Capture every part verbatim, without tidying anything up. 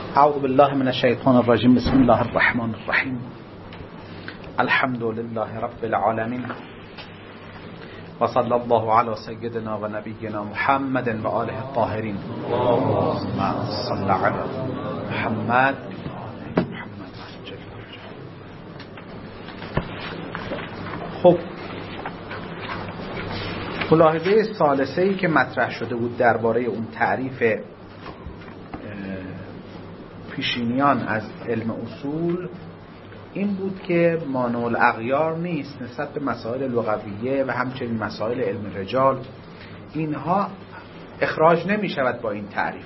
اعوذ بالله من الشیطان الرجیم. بسم الله الرحمن الرحیم. الحمد لله رب العالمین و صلی الله علی سیدنا و نبینا محمد و آله الطاهرین. اللهم صل علی محمد. خب ملاحظه ثالثه ای که مطرح شده بود درباره اون تعریف پیشینیان از علم اصول این بود که مانع الاغیار نیست نسبت به مسائل لغویه و همچنین مسائل علم رجال، اینها اخراج نمی شود با این تعریف.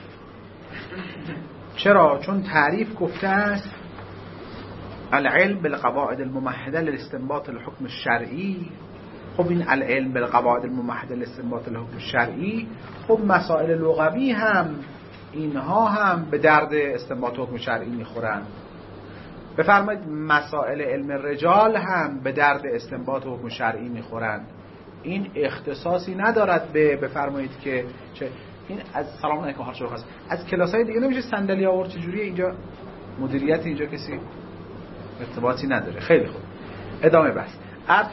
چرا؟ چون تعریف گفته است العلم بالقواعد الممهده لاستنباط الحكم الشرعی. خب این العلم بالقواعد الممهده لاستنباط الحكم الشرعی، خب مسائل لغوی هم اینها هم به درد استنباط حکم شرعی میخورن. بفرمایید مسائل علم رجال هم به درد استنباط حکم شرعی میخورن. این اختصاصی ندارد به بفرمایید که چه این از سلام علیکم هر هست از کلاس‌های دیگه نمیشه صندلی آورد. چجوریه اینجا مدیریت اینجا کسی ارتباطی نداره. خیلی خوب ادامه بس. عرض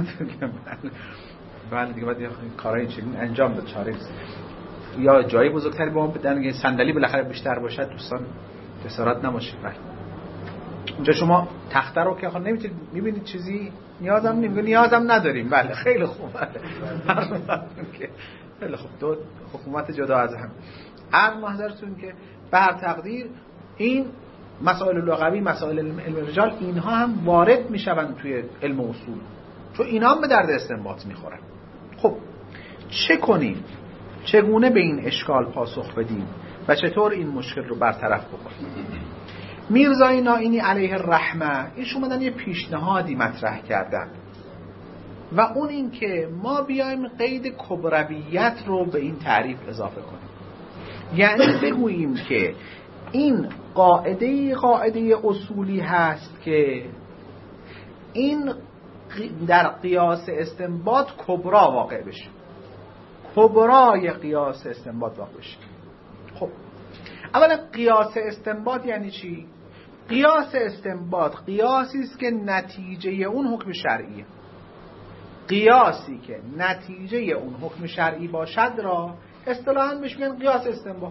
بله دیگه باید کارهای چنین انجام بده، چاره نیست. یا جایی بزرگتری به ما بدن که صندلی بالاخره بیشتر باشد دوستان، جسارت نباشه. بله اونجا شما تخته رو که آخه نمیتونید میبینید چیزی نیازم نمیگه نیازم نداریم. بله خیلی خوب. بله خیلی خوب. دو حکومت جدا از هم. عرض محضرتون که به هر تقدیر این مسائل لغوی، مسائل علم رجال، اینها هم وارد میشوند توی علم اصول، چون اینا هم به درد استنباط میخورن. خب چه کنیم؟ چگونه به این اشکال پاسخ بدیم و چطور این مشکل رو برطرف بکنیم؟ میرزای نائینی علیه الرحمه ایشون اومدن یه پیشنهادی مطرح کردن و اون این که ما بیایم قید کبرویت رو به این تعریف اضافه کنیم. یعنی بگوییم که این قاعده قاعده اصولی هست که این در قیاس استنباط کبرا واقع بشه، کبرای قیاس استنباط واقع بشه. خب اولا قیاس استنباط یعنی چی؟ قیاس استنباط قیاسی است که نتیجه اون حکم شرعیه. قیاسی که نتیجه اون حکم شرعی باشد را اصطلاحاً بهش میگن قیاس استنباط.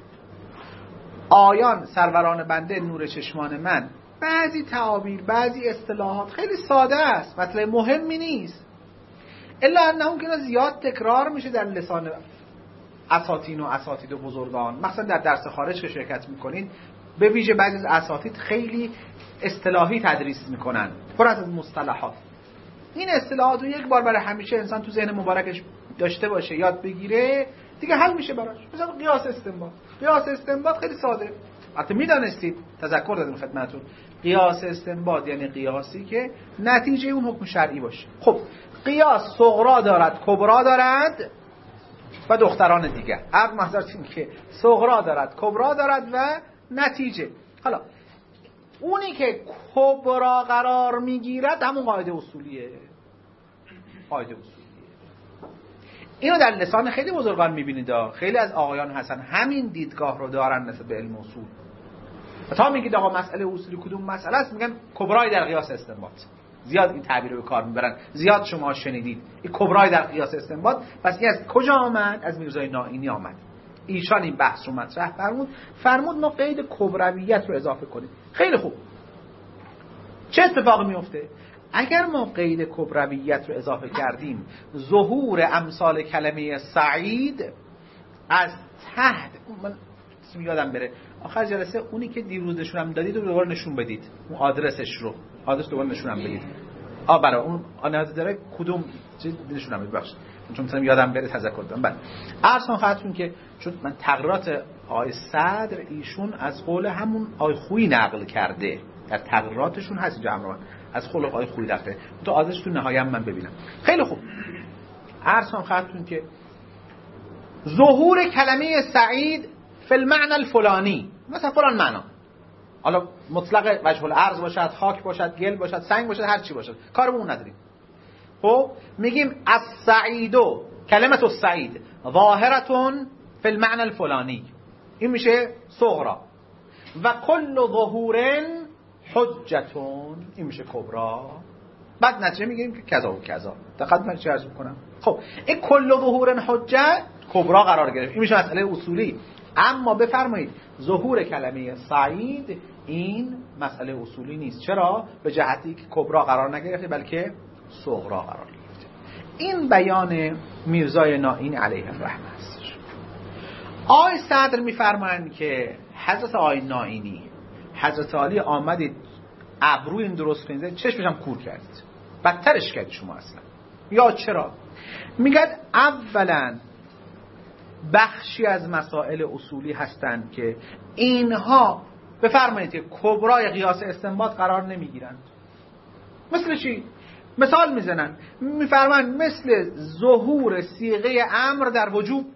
آیان سروران بنده نور چشمان من، بعضی تعابیر بعضی اصطلاحات خیلی ساده است، مطلب مهمی نیست، الا انه که زیاد تکرار میشه در لسان اساتین و اساتید و بزرگان. مثلا در درس خارج که شرکت میکنید به ویژه بعضی از اساتید خیلی اصطلاحی تدریس میکنن، پر از مصطلحات. این اصطلاحات رو یک بار برای همیشه انسان تو ذهن مبارکش داشته باشه، یاد بگیره، دیگه حل میشه براش. مثلا قیاس استنباط. قیاس استنباط خیلی ساده. البته میدانستید، تذکر دادم خدمتتون، قیاس استنباط یعنی قیاسی که نتیجه اون حکم شرعی باشه. خب قیاس صغرا دارد، کبرا دارد و دختران دیگر. عقل محضرتون که صغرا دارد، کبرا دارد و نتیجه. حالا اونی که کبرا قرار میگیرد همون قاعده اصولیه. قاعده اصولیه. اینو در لسان خیلی بزرگان میبینید. خیلی از آقایان هستن همین دیدگاه رو دارن نسبت به علم اصول. و تا میگید آقا مسئله اصولی کدوم مسئله است، میگن کبرای در قیاس استنباط. زیاد این تعبیر رو به کار میبرن، زیاد شما شنیدید این کبرای در قیاس استنباط. پس این از کجا آمد؟ از میرزای نائینی آمد. ایشان این بحث رو مطرح فرمود، فرمود ما قید کبرویت رو اضافه کنیم. خیلی خوب. چه اتفاقی میفته؟ اگر ما قید کبرویت رو اضافه کردیم، ظهور امثال کلمه سعید از تحت، من یادم بره آخر جلسه اونی که دیروز نشونم دادید رو دوباره نشون بدید، اون آدرسش رو آدرس دوباره نشونم بدید. آ برای اون آناز داره کدوم چیز نشونم بدید، بخشید چون مثلا یادم بره تذکر دادم. بله ارسان خاطرتون که چون من تغییرات آقای صدر ایشون از قول همون آقای خویی نقل کرده، در تغییراتشون هست جمع از خلق آقای خویی رفته، تو آدرس تو نهایت من ببینم. خیلی خوب. ارسان خاطرتون که ظهور کلمه سعید فی المعنى الفلانی، مثلا فلان معنا، حالا مطلق وجه الارض باشد، خاک باشد، گل باشد، سنگ باشد، هر چی باشد، کارمون نداریم. خب میگیم السعیدو کلمه السعید ظاهرتون فی المعنى الفلانی، این میشه صغرا. و کل ظهور حجتون، این میشه کبرا. بعد نتیجه میگیریم که کذا و کذا. دقت من چه عرض میکنم؟ خب این کل ظهور حجت کبرا قرار گرفت، این میشه مسئله اصولی. اما بفرمایید ظهور کلمه سعید این مسئله اصولی نیست. چرا؟ به جهتی که کبرا قرار نگرفته بلکه صغرا قرار گرفته. این بیان میرزای نائینی علیه الرحمه است. آقای صدر میفرمایند که حضرت آقای نائینی حضرت علی آمدید ابروی این درست کنید، چشمش هم کور کردید، بدترش کردید شما اصلا. یا چرا؟ میگد اولا بخشی از مسائل اصولی هستند که اینها بفرمایید که کبرای قیاس استنباط قرار نمیگیرند. مثل چی؟ مثال میزنن، میفرمایند مثل ظهور صیغه امر در وجوب.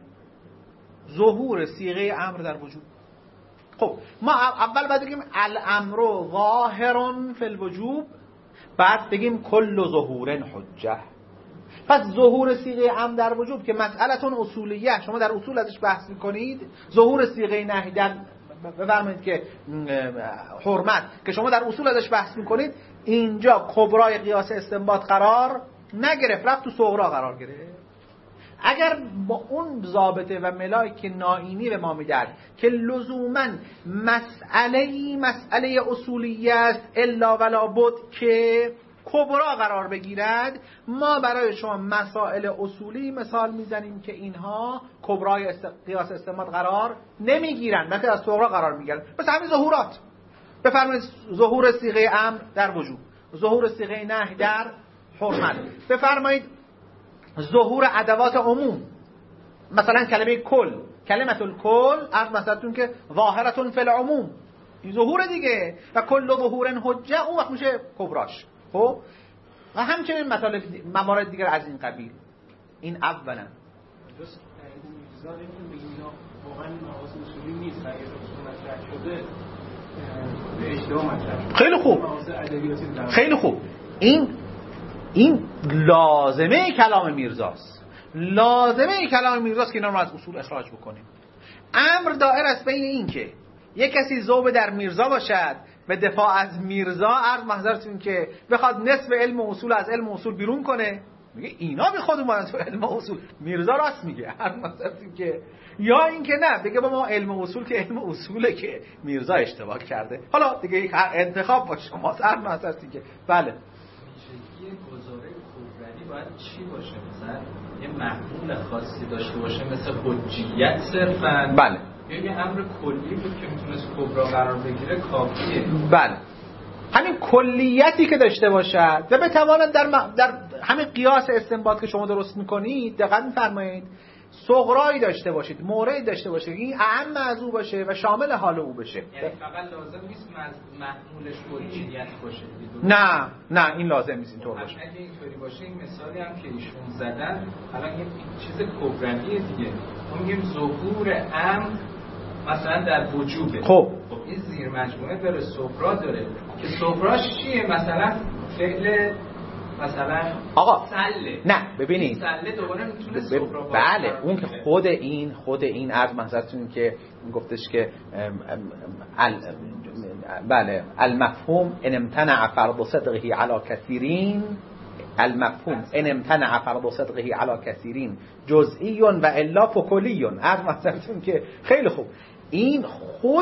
ظهور صیغه امر در وجوب. خب ما اول باید بگیم الامر ظاهر فی الوجوب، بعد بگیم کل ظهور حجه. پس ظهور صیغه امر در وجوب که مسئلتون اصولیه، شما در اصول ازش بحث میکنید. ظهور صیغه نهی در بفرمایید که حرمت که شما در اصول ازش بحث میکنید، اینجا کبرای قیاس استنباط قرار نگرفت، رفت تو صغرا قرار گرفت. اگر با اون ضابطه و ملاک که نائینی به ما میداد که لزوما مسئله مسئله اصولی است الا ولا بد که کبرا قرار بگیرد، ما برای شما مسائل اصولی مثال میزنیم که اینها کبرای است... قیاس استنباط قرار نمیگیرن بلکه از صغرا قرار میگیرن. مثل همین ظهورات، بفرمایید ظهور صیغه امر در وجوب، ظهور صیغه نهی در حرمت، بفرمایید ظهور ادوات عموم، مثلا کلمه کل، کلمه الکل عرض مثلتون که ظاهرتون فی العموم، این ظهور دیگه. و کل ظهور حجه اون وقت میشه کبراش. خب و همچنین مطالب موارد دیگر از این قبیل. این اولا خیلی خوب خیلی خوب این این لازمه کلام میرزاست، لازمه کلام میرزاست که اینا رو از اصول اخراج بکنیم. امر دائر است بین این که یک کسی ذوب در میرزا باشد به دفاع از میرزا، عرض محضرتون که بخواد نصف علم اصول از علم اصول بیرون کنه، میگه اینا بی خود اومدن تو علم اصول، میرزا راست میگه، عرض محضرتون که یا این که نه بگه با ما علم اصول که علم اصوله که میرزا اشتباه کرده. حالا دیگه یک انتخاب با شماست، عرض محضرتون که بله گزاره کبرایی باید چی باشه؟ مثلا یه محمول خاصی داشته باشه مثل حجیت صرفاً؟ بله. یا یه امر کلی بود که میتونست کبرا قرار بگیره کافیه؟ بله. همین کلیتی که داشته باشد و بتواند در, م... در همین قیاس استنباط که شما درست میکنید دقت میفرمایید صغرایی داشته باشید، موردی داشته باشید این اعم از او باشه و شامل حال او بشه. یعنی فقط لازم نیست محمولش حجیت باشه؟ نه نه این لازم نیست اینطور باشه. اگه اینطوری باشه این مثالی هم که ایشون زدن الان یه چیز کبراییه دیگه، ما میگیم ظهور امر مثلا در وجوبه. خب خب این زیر مجموعه داره، صغرا داره که صغراش چیه؟ مثلا فعل مثلا آقا سله. نه ببینید سله دوباره میتونه صغرا باشه. بله اون که خود این خود این عرض محضرتون که گفتش که ام ام ال بله المفهوم ان امتنع فرض صدقه علی کثیرین، المفهوم ان امتنع فرض صدقه علی کثیرین جزئی و الا فکلی، عرض محضرتون که خیلی خوب این خود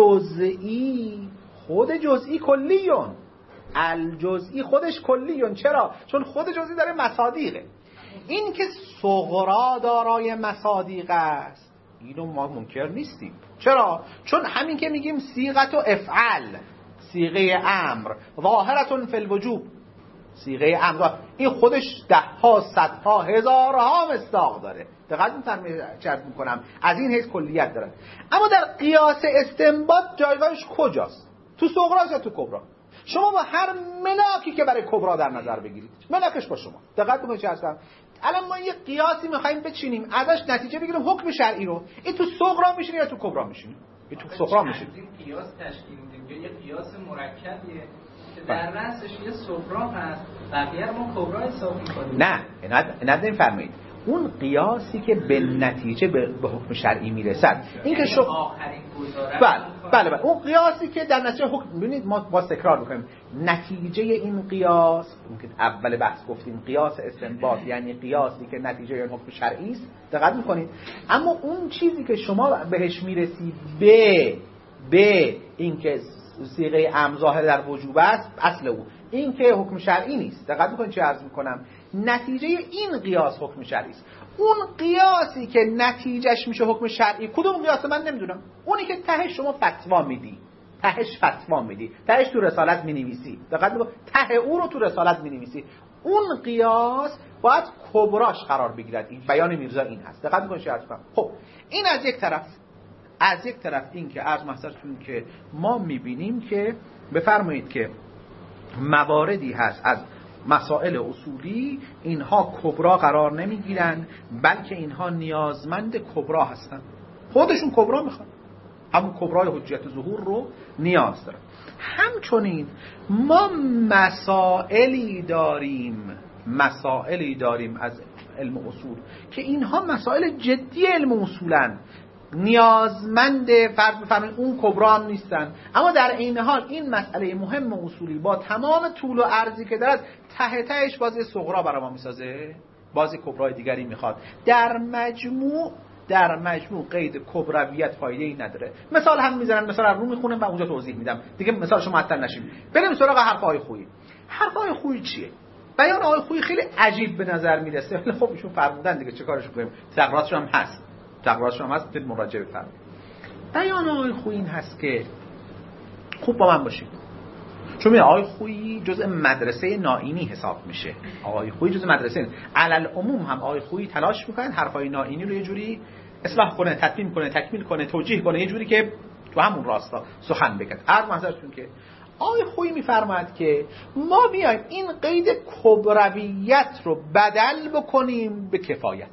جزئی خود جزئی کلیون، الجزئی خودش کلیون. چرا؟ چون خود جزئی داره مصادیقه. این که صغرا دارای مصادیق است اینو ما منکر نیستیم. چرا؟ چون همین که میگیم صیغه و افعل، صیغه امر ظاهرتون فی الوجوب، صیغه امر این خودش ده ها صد ها هزارها مصداق داره. دقت می‌فرمایید میکنم از این حیث کلیت داره. اما در قیاس استنباط جایگاهش کجاست؟ تو صغرا یا تو کبرا؟ شما با هر ملاکی که برای کبرا در نظر بگیرید ملاکش با شما. دقت بکنید چه هستم. الان ما یه قیاسی می‌خوایم بچینیم ازش نتیجه بگیریم حکم شرعی رو، این تو صغرا میشینه یا تو کبرا میشینه؟ این تو صغرا میشینه. این قیاس تشکیل میدیم یه قیاس مرکبیه که در رأسش یه صغرا هست، بقیه رو ما کبرا حساب می‌کنیم. نه، نه نمی‌فرمایید. اون قیاسی که به نتیجه به حکم شرعی میرسد. این که شما آخرین گزاره بله بله بله اون قیاسی که در نتیجه حکم، ببینید ما با تکرار میکنیم نتیجه این قیاس، اون که اول بحث گفتیم قیاس استنباط یعنی قیاسی که نتیجه این حکم شرعی است، دقت میکنید. اما اون چیزی که شما بهش میرسید به به اینکه صیغه ام ظاهر در وجوب است، اصل او این که حکم شرعی نیست. دقت میکنید چه عرض میکنم؟ نتیجه این قیاس حکم شرعی است. اون قیاسی که نتیجهش میشه حکم شرعی، کدوم قیاس من نمیدونم، اونی که تهش شما فتوا میدی، تهش فتوا میدی، تهش تو رسالت مینویسی، دقت میکنید ته او رو تو رسالت مینویسی، اون قیاس باید کبراش قرار بگیرد. این بیان میرزا این هست. دقت میکنید چه عرض میکنم؟ خب این از یک طرف. از یک طرف این که از محضرتون که ما میبینیم که بفرمایید که مواردی هست از مسائل اصولی اینها کبرا قرار نمیگیرن، بلکه اینها نیازمند کبرا هستن، خودشون کبرا میخوان، همون کبرای حجیت ظهور رو نیاز دارن. همچنین ما مسائلی داریم مسائلی داریم از علم اصول که اینها مسائل جدی علم اصولن، نیازمند فرض بفرمایید اون کبرا هم نیستن، اما در این حال این مسئله مهم اصولی با تمام طول و عرضی که دارد ته تهش بازی صغرا برای ما میسازه، بازی کبرای دیگری میخواد. در مجموع در مجموع قید کبرویت فایده‌ای نداره. مثال هم میزنن، مثلا رو میخونم و اونجا توضیح میدم دیگه، مثالشو معطل نشیم. بریم سراغ حرف آقای خویی. حرف آقای خویی چیه؟ بیان آقای خویی خیلی عجیب به نظر میرسه. خب ایشون فرمودن دیگه، چه کارش کنیم؟ تقریراتش هم هست. تقریراتش هم هست، برید مراجعه بفرمایید. بیان آقای خویی این هست که خوب با من باشید. چون آقای خویی جزء مدرسه نائینی حساب میشه. آقای خویی جزء مدرسه، علل عموم هم آقای خویی تلاش میکنن حرفای نائینی رو یه جوری اصلاح کنه، تطبیق کنه، تکمیل کنه، توجیه کنه، یه جوری که تو همون راستا سخن بگه. عرض محضرتون که آقای خویی میفرماید که ما بیایم این قید کبرویت رو بدل بکنیم به کفایت.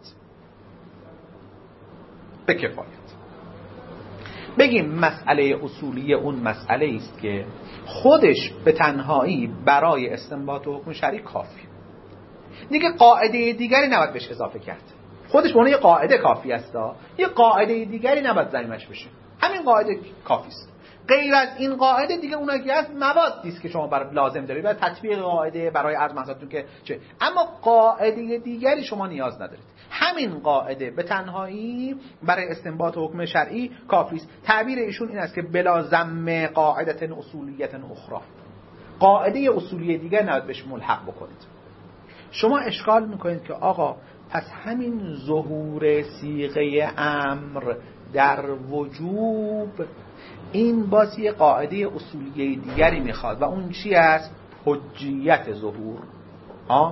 به کفایت بگیم مسئله اصولی اون مسئله است که خودش به تنهایی برای استنباط حکم شرعی کافی، دیگه قاعده دیگری نباید بهش اضافه کرد. خودش به عنوان یه قاعده کافی است، یه قاعده دیگری نباید ضمیمش بشه، همین قاعده کافی است. غیر از این قاعده دیگه اونها که هست موادی است که شما برای لازم دارید برای تطبیق قاعده، برای عرض محضرتون که چه، اما قاعده دیگری شما نیاز ندارید. همین قاعده به تنهایی برای استنباط حکم شرعی کافی است. تعبیر ایشون این است که بلا ضم قاعده اصولیت اخرى، قاعده اصولی دیگر نباید بهش ملحق بکنید. شما اشکال میکنید که آقا پس همین ظهور صیغه امر در وجوب این باز یه قاعده اصولی دیگری میخواد و اون چی است؟ حجیت ظهور. ها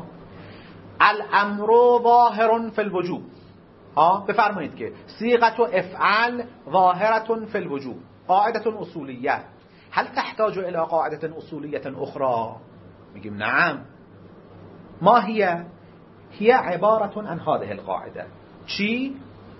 الامر ظاهر فی الوجوب. ها بفرمایید که صیغه افعل ظاهره فی الوجوب، قاعده اصولیه. هل تحتاج الى قاعده اصولیه اخرى؟ میگیم نعم. ما هي؟ هي عباره عن هذه القاعده. چی؟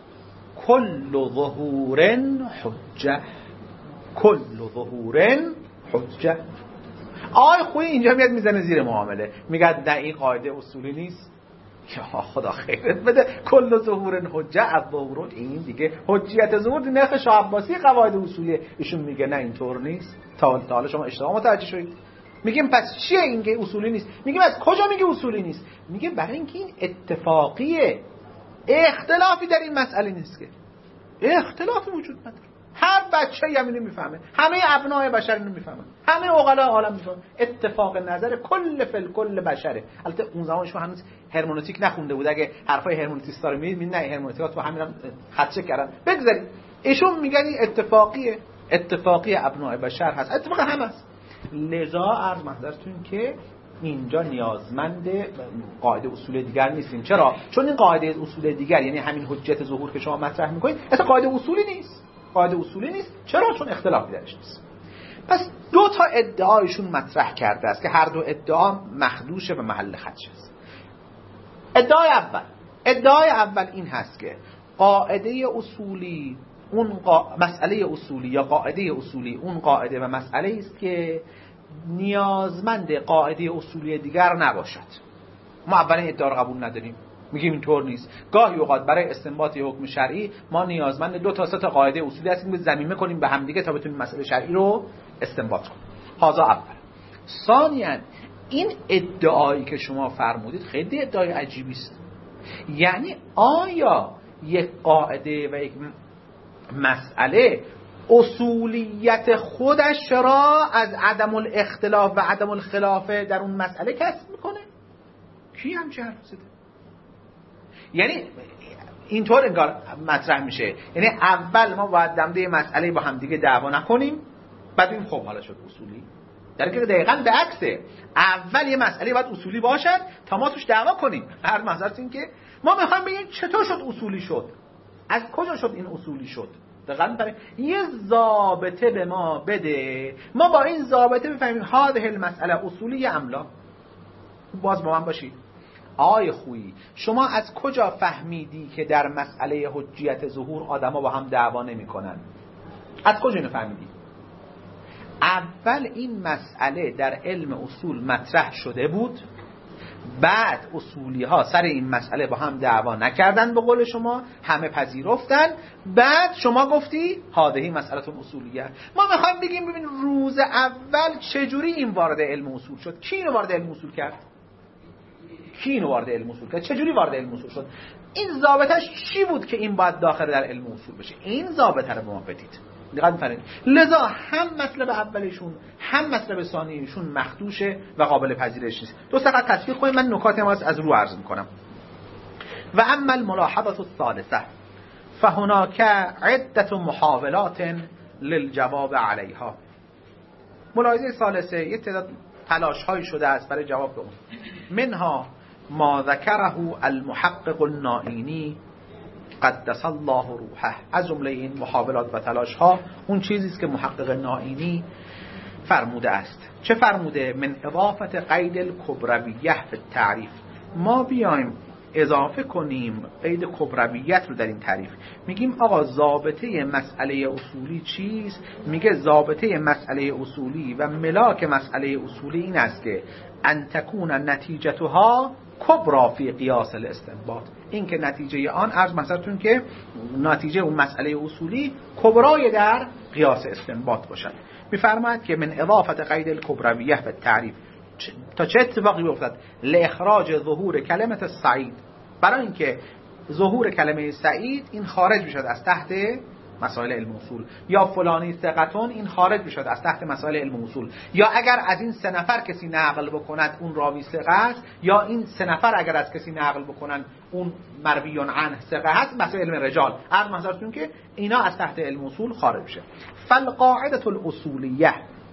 كل ظهور حجه، كل ظهور حجه. آقای خویی اینجا میاد میزنه زیر معامله، میگه نه این قاعده اصولی نیست. یا خدا خیرت بده، کل ظهور حجه الظهور، این دیگه حجیت ظهور دی نرخ شاه عباسی قواعد اصولی. ایشون میگه نه اینطور نیست. تا حالا شما اشتباه متوجه شدید. میگیم پس چیه این که اصولی نیست؟ میگیم از کجا میگه اصولی نیست؟ میگه برای اینکه این اتفاقیه، اختلافی در این مسئله نیست، که اختلافی وجود نداره. هر بچه‌ای هم اینو میفهمه، همه ابنای بشر اینو میفهمن، همه عقلا عالم میفهمن. اتفاق نظر کل فل کل بشره. البته اون زمانش ما هنوز هرمنوتیک نخونده بود. اگه حرفای هرمنوتیستا رو می‌دید نه هرمنوتیکا تو همین هم خدشه کردن. بگذارید ایشون میگن این اتفاقیه، اتفاقی ابنای بشر هست، اتفاق هم هست. لذا عرض محضرتون که اینجا نیازمند قاعده اصول دیگر نیستیم. چرا؟ چون این قاعده اصول دیگر یعنی همین حجت ظهور که شما مطرح میکنید اصلا قاعده اصولی نیست. قاعده اصولی نیست. چرا؟ چون اختلافی درش نیست. پس دو تا ادعایشون مطرح کرده است که هر دو ادعا مخدوش به محل خدش است. ادعای اول ادعای اول این هست که قاعده اصولی اون قا... مسئله اصولی یا قاعده اصولی اون قاعده و مسئله است که نیازمند قاعده اصولی دیگر نباشد. ما اولین ادعا رو قبول نداریم. میگیم اینطور نیست. گاهی اوقات برای استنباط حکم شرعی ما نیازمند دو تا سه تا قاعده اصولی هستیم که ضمیمه کنیم به هم دیگه تا بتونیم مسئله شرعی رو استنباط کنیم. هذا اول. ثانیاً این ادعایی که شما فرمودید خیلی ادعای عجیبی است. یعنی آیا یک قاعده و یک مسئله اصولیت خودش را از عدم الاختلاف و عدم الخلاف در اون مسئله کسب میکنه؟ کی همچه حرف زده؟ یعنی اینطور انگار مطرح میشه، یعنی اول ما باید دمده مسئله با هم دیگه دعوا نکنیم بعد این خب حالا شد اصولی. در که دقیقاً به عکسه، اول یه مسئله باید اصولی باشد تا ما توش دعوا کنیم. هر محضرت این که ما میخوایم بگیم چطور شد اصولی شد، از کجا شد این اصولی شد. دقیقاً برای یه ضابطه به ما بده، ما با این ضابطه بفهمیم هذه المسئله اصولی یا املا. باز با من باشید. آی خویی شما از کجا فهمیدی که در مسئله حجیت ظهور آدما با هم دعوا نمی‌کنن؟ از کجا اینو فهمیدی؟ اول این مسئله در علم اصول مطرح شده بود، بعد اصولی ها سر این مسئله با هم دعوا نکردن، به قول شما همه پذیرفتن، بعد شما گفتی هذه مسئله اصولیه. ما میخوایم بگیم ببین روز اول چجوری این وارد علم اصول شد؟ کی اینو وارد علم اصول کرد؟ کی اینو وارد علم اصول کرد؟ چجوری وارد علم اصول شد؟ این ضابطش چی بود که این باید داخل در علم اصول بشه؟ این ضابطه رو به ما بدید. دقیقاً فرین. لذا هم مطلب اولشون هم مطلب ثانیشون مخدوشه و قابل پذیرش نیست. دو سقط تصفیه کنیم، من نکاتی هم از رو عرض میکنم. و اما الملاحظه الثالثه فهناك عده محاولات للجواب عليها. ملاحظه ثالثه یه تعداد تلاش هایی شده است برای جواب به اون. منها ما ذکره المحقق النائینی قدس الله روحه. از جمله این محاولات و تلاش ها اون چیزی است که محقق نائینی فرموده است. چه فرموده؟ من اضافت قید الکبرویه فی التعریف. ما بیایم اضافه کنیم قید کبرویت رو در این تعریف. میگیم آقا ضابطه مسئله اصولی چیست؟ میگه ضابطه مسئله اصولی و ملاک مسئله اصولی این است که ان تکون نتیجتها کبرا فی قیاس الاستنباط. این که نتیجه آن عرض مثلتون که نتیجه اون مسئله اصولی کبرای در قیاس استنباط باشد. میفرماید که من اضافت قید الکبرویه به تعریف تا چه اتفاقی بیفتد؟ لاخراج ظهور کلمه سعید، برای اینکه ظهور کلمه سعید این خارج بشد از تحت مسائل علم اصول، یا فلانی ثقتون این خارج بشد از تحت مسائل علم اصول، یا اگر از این سه نفر کسی نقل بکند اون راوی ثقه است، یا این سه نفر اگر از کسی نقل بکنن اون مروی عنه ثقه است، مسائل علم رجال. عرض منظورتون که اینا از تحت علم اصول خارج بشه. فالقاعده الاصولیه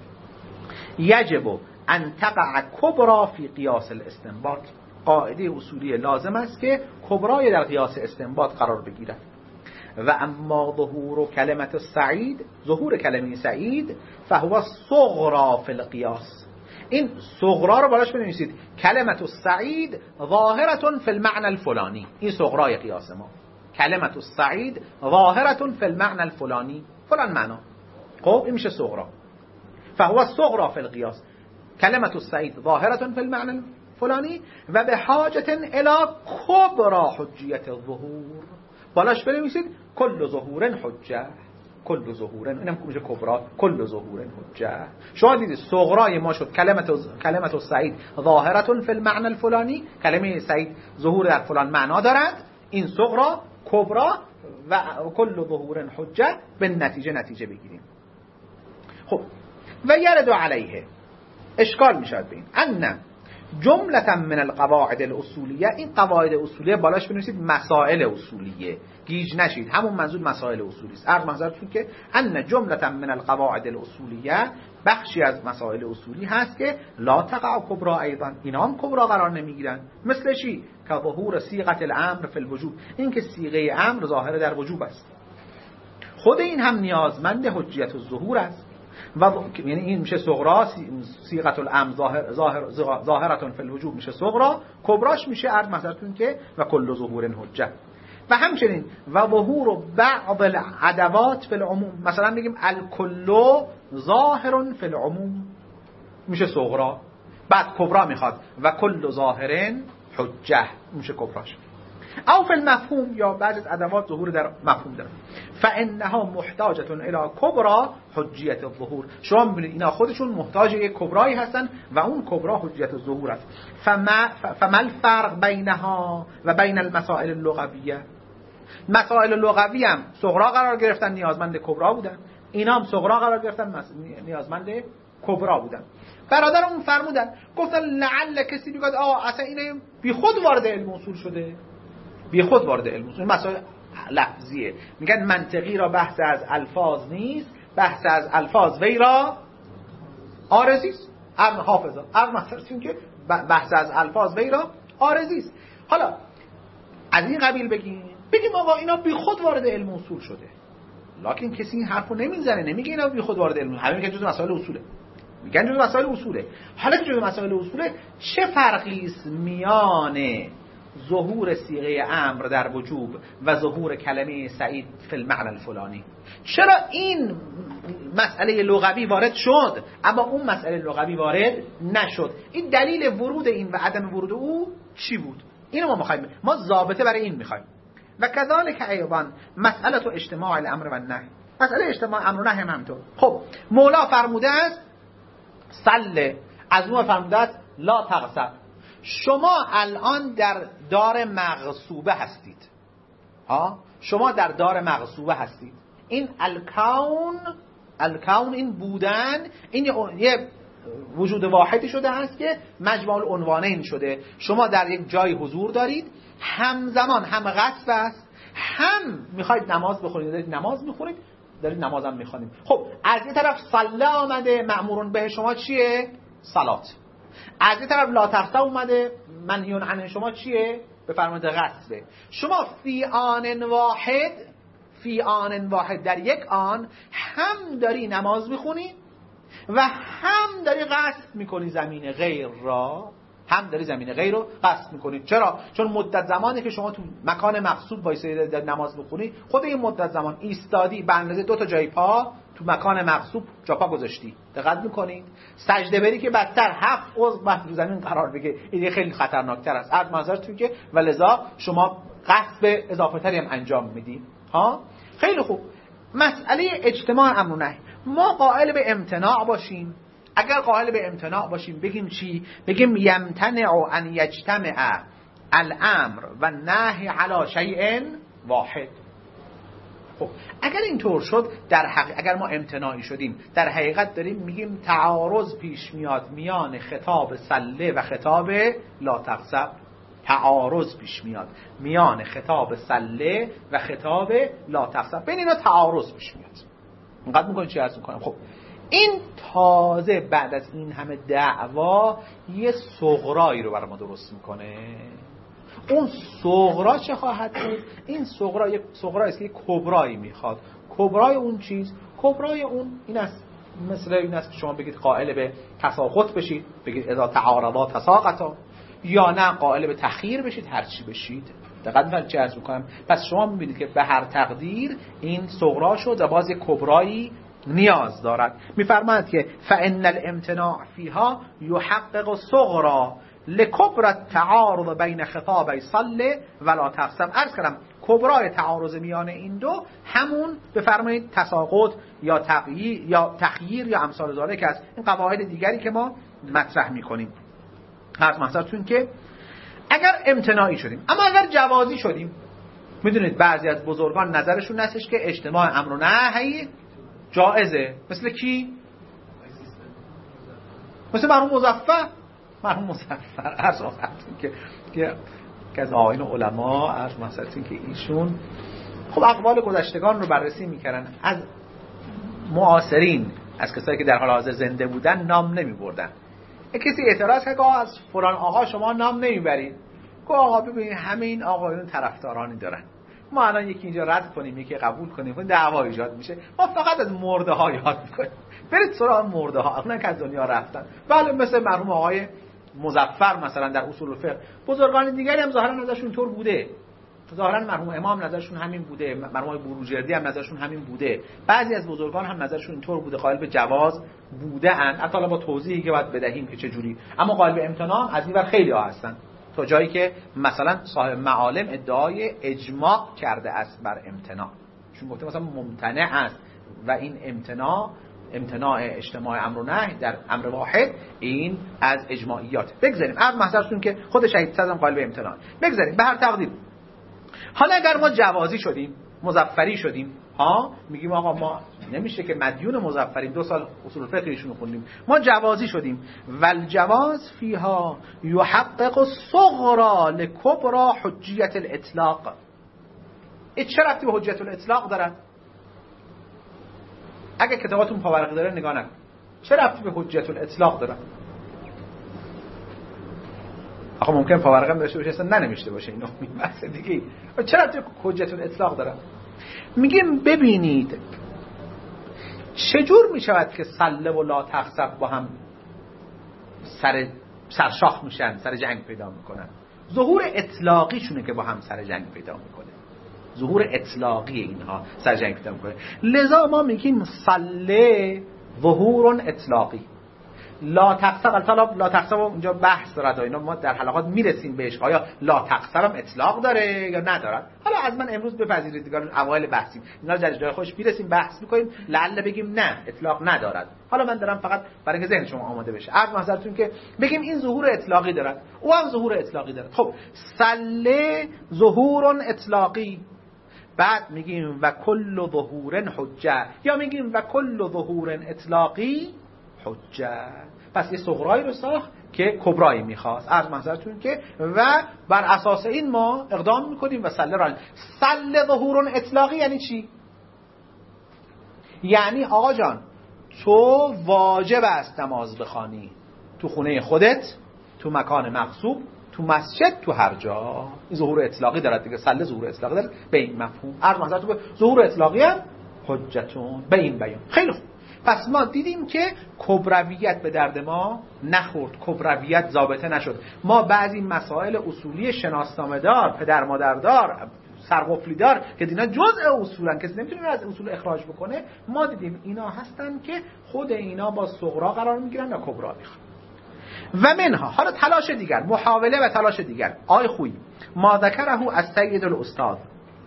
یجب ان تقع کبرا فی قیاس الاستنباط. قاعده اصولی لازم است که کبرای در قیاس استنباط قرار بگیرد. و اما ظهور کلمه سعید، ظهور کلمه سعید فهو صغرا فی القیاس. این صغرا رو بالاش بنویسید، کلمه سعید ظاهرة فی المعنى الفلانی. این صغرای قیاس ما، کلمه سعید ظاهرة فی المعنى الفلانی، فلان معنا. خب این میشه صغرا. فهو صغرا فی القیاس، کلمه سعید ظاهرة فی المعنى الفلانی و به حاجت الی کبرا حجیت الظهور. بالاش بنویسید کل ظهور حجه، کل ظهور، اینم میشه کبرا، کل ظهور حجه. شما دیدید صغرای ما شد کلمه کلمه سعید ظاهرة فی المعنى الفلانی، کلمه سعید ظهور در فلان معنا دارد. این صغرا، کبرا و کل ظهور حجه، به نتیجه نتیجه بگیریم. خب و یرد علیه، اشکال میشد بین ان جملة من القواعد الاصولیه. این قواعد اصولیه بالاش بنویسید مسائل اصولیه، گیج نشید، همون منظور مسائل اصولی است. عرض منظورتون که ان جملة من القواعد الاصولیه، بخشی از مسائل اصولی هست که لا تقع کبرا ایضا، اینا هم کبرا قرار نمیگیرن. مثل چی؟ که ظهور صیغه الامر فی الوجوب، این که صیغه امر ظاهر در وجوب است. خود این هم نیازمند حجیت الظهور است. و یعنی این میشه صغرا، صیغه الامر ظاهر ظاهر ظاهرة فی الوجوب میشه صغرا، کبراش میشه عرض مثلتون که و کل ظهور حجه. و همچنین و ظهور بعض الادوات فی العموم، مثلا میگیم الکل ظاهر فی العموم میشه صغرا، بعد کبرا میخواد و کل ظاهر حجه میشه کبراش. او فی المفهوم، یا بعضی از ادوات ظهور در مفهوم داره. فانها محتاجه الی کبرا حجیت الظهور. شما میبینید اینا خودشون محتاج یک کبرایی هستن و اون کبرا حجیت الظهور است. فما فما الفرق بینها و بین المسائل اللغویه؟ مسائل لغوی هم صغرا قرار گرفتن، نیازمند کبرا بودن. اینا هم صغرا قرار گرفتن، نیازمند کبرا بودن. برادر اون فرمودن، گفتن لعل کسی بگه آقا اصلا این بی خود وارد علم اصول شده، بی خود وارد علم اصول. مسائل لفظیه، میگن منطقی را بحث از الفاظ نیست، بحث از الفاظ وی را عارضی است. ابن حافظا ابن مثلا که بحث از الفاظ وی را عارضی است. حالا از این قبیل بگیم بگیم آقا اینا بی خود وارد علم اصول شده، لکن کسی این حرفو نمیزنه، نمیگه اینا بی خود وارد علم، همه میگن جزء مسائل اصوله، میگن جزء مسائل اصوله. حالا که جزء مسائل اصوله، چه فرقی است میان ظهور صیغه امر در وجوب و ظهور کلمه سعید فی المعنى الفلانی؟ چرا این مسئله لغوی وارد شد اما اون مسئله لغوی وارد نشد؟ این دلیل ورود این و عدم ورود او چی بود؟ اینو ما میخوایم، ما ضابطه برای این میخوایم. و کذالک ایضا مسئله تو اجتماع الامر و النهی، مسئله اجتماع امر و نهی هم همینطور. خب مولا فرموده است صله، از اون فرموده است لا تغصب. شما الان در دار مغصوبه هستید، ها، شما در دار مغصوبه هستید. این الکون، الکون این بودن، این یه وجود واحدی شده است که مجموع العنوانین شده. شما در یک جای حضور دارید، همزمان هم غصب است، هم میخواید نماز بخونید، دارید نماز میخونید، دارید نماز هم میخونید. خب از این طرف صله آمده، مأمورون به شما چیه؟ صلات. از این طرف لا تغصب اومده، منهیون عنه شما چیه؟ بفرمایید غصبه. شما فی آن واحد، فی آن واحد در یک آن هم داری نماز میخونی و هم داری غصب میکنی زمین غیر را، هم داری زمین غیر رو غصب میکنی. چرا؟ چون مدت زمانی که شما تو مکان مغصوب وایسادی در نماز میخونی، خود این مدت زمان ایستادی به اندازه دو تا جای پا تو مکان مغصوب جا پا گذاشتی. دقت میکنید؟ سجده بری که بدتر هفت عضو بحث رو زمین قرار بگیره، این خیلی خطرناکتر است. از منظرتون که ولذا شما غصب اضافه تری هم انجام میدید. ها خیلی خوب. مسئله اجتماع امر و نهی، ما قائل به امتناع باشیم. اگر قائل به امتناع باشیم بگیم چی؟ بگیم یمتنع ان یجتمع الامر و نهی علی شیء واحد. خب اگر اینطور شد، در حقیقت اگر ما امتناعی شدیم، در حقیقت داریم میگیم تعارض پیش میاد میان خطاب صله و خطاب لا تغصب. تعارض پیش میاد میان خطاب صله و خطاب لا تغصب، بین اینا تعارض پیش میاد. اینقدر میکنید چی عرض میکنم؟ خب این تازه بعد از این همه دعوا یه صغرایی رو برای ما درست میکنه. اون صغرا چه خواهد بود؟ این صغرا یک صغرایی است که یک کبرایی میخواد. کبرای اون چیز، کبرای اون این است، مثل این است که شما بگید قائل به تساقط بشید، بگید اذا تعارضا تساقطا، یا نه قائل به تخییر بشید، هر چی بشید. دقت می‌کنید چه عرض می‌کنم؟ پس شما می‌بینید که به هر تقدیر این صغرا شد و باز یک کبرایی نیاز دارد. می‌فرماید که فإن الامتناع فيها يحقق صغرا لکبر التعارض بین خطابی صله ولا تغصب. عرض کردم کبرای تعارض میان این دو همون بفرمایید تساقط یا تغییر یا تخییر یا امثال ذالک است. این قواعد دیگری که ما مطرح می‌کنیم. هر مثلا که اگر امتناعی شدیم، اما اگر جوازی شدیم، میدونید بعضی از بزرگان نظرشون هستش که اجتماع امر و نهی جائزه. مثل کی؟ مثل مرحوم مظفر. مرحوم مظفر عرض خدمتتون که که از آیین علما عرض خدمتتون که ایشون خب اقوال گذشتگان رو بررسی میکردن، از معاصرین، از کسایی که در حال حاضر زنده بودن نام نمیبردن. کسی اعتراض کرد که از فلان آقا شما نام نمیبرید. که آقا ببینید همه این آقایون طرفدارانی دارن، ما الان یکی اینجا رد کنیم یکی قبول کنیم دعوا ایجاد میشه. ما فقط از مرده ها یاد میکنیم. برید سراغ مرده ها، اصلا که از دنیا رفتن. بله مثل مرحوم آقای مظفر مثلا در اصول الفقه. بزرگان دیگری هم ظاهرا نظرشون طور بوده، ظاهرا مرحوم امام نظرشون همین بوده، مرحوم بروجردی هم نظرشون همین بوده، بعضی از بزرگان هم نظرشون اینطور بوده، قائل به جواز بوده ان، حتی با توضیحی که باید بدهیم که چه جوری. اما قائل به امتناع از این ور خیلی ها هستن. تا جایی که مثلا صاحب معالم ادعای اجماع کرده است بر امتناع، چون گفته مثلا ممتنع است و این امتناع امتناع اجتماع امر و نهی در امر واحد این از اجماعیات. بگذاریم از محضرتون که خود شهید صدم قائل به امتناع، بگذاریم به هر تقدیر. حالا اگر ما جوازی شدیم، مظفری شدیم، ها میگیم آقا ما نمیشه که مدیون مظفریم، دو سال اصول فقه ایشونو خوندیم، ما جوازی شدیم. والجواز فیها یحقق الصغرى لکبرى حجیت الاطلاق. این چه ربطی به حجیت الاطلاق داره؟ اگه کتاباتون پاورقی داره نگاه نکن، چه ربطی به حجیت الاطلاق داره؟ آخه ممکن پاورقی هم داشته باشه اصلا ننوشته باشه، اینو بحث دیگه. چه ربطی به حجیت الاطلاق داره؟ میگیم ببینید چجور میشود که سله و لا تخسف با هم سر سرشاخ میشن، سر جنگ پیدا میکنن؟ ظهور اطلاقی شونه که با هم سر جنگ پیدا میکنه، ظهور اطلاقی اینها سر جنگ پیدا میکنه. لذا ما میگیم سله ظهور اطلاقی، لا تقصر. البته لا تقصر اونجا بحث داره، اینا ما در حلقات میرسیم بهش، آیا لا تقصر هم اطلاق داره یا نداره. حالا از من امروز بپذیرید دیگه اوایل بحثیم، اینا در جای خودش میرسیم بحث میکنیم، لعل بگیم نه اطلاق ندارد. حالا من دارم فقط برای اینکه ذهن شما آماده بشه عرض نظرتون که بگیم این ظهور اطلاقی داره، او هم ظهور اطلاقی داره. خب سله ظهور اطلاقی، بعد میگیم و کل ظهور حجه، یا میگیم و کل ظهور اطلاقی حجه. پس یه صغرایی رو ساخت که کبرایی میخواست عرض محضرتون که، و بر اساس این ما اقدام میکنیم و سله را. سله ظهور اطلاقی یعنی چی؟ یعنی آقا جان تو واجب است نماز بخوانی تو خونه خودت، تو مکان مغصوب، تو مسجد، تو هر جا. این ظهور اطلاقی دارد دیگه، سله ظهور اطلاقی دارد به این مفهوم. عرض محضرتون که ظهور اطلاقی هم حجتون به این بیان. خیلی خوب، پس ما دیدیم که کبرویت به درد ما نخورد، کبرویت ضابطه نشد. ما بعضی مسائل اصولی شناسنامه دار، پدر مادر دار، سرقفلی دار که دینا جزء اصولن، کسی نمیتونه از اصول اخراج بکنه، ما دیدیم اینا هستن که خود اینا با صغرا قرار میگیرن و کبرا میخوان. و منها، حالا تلاش دیگر، محاوله و تلاش دیگر. آی خویی ما ذکره از سید الاستاد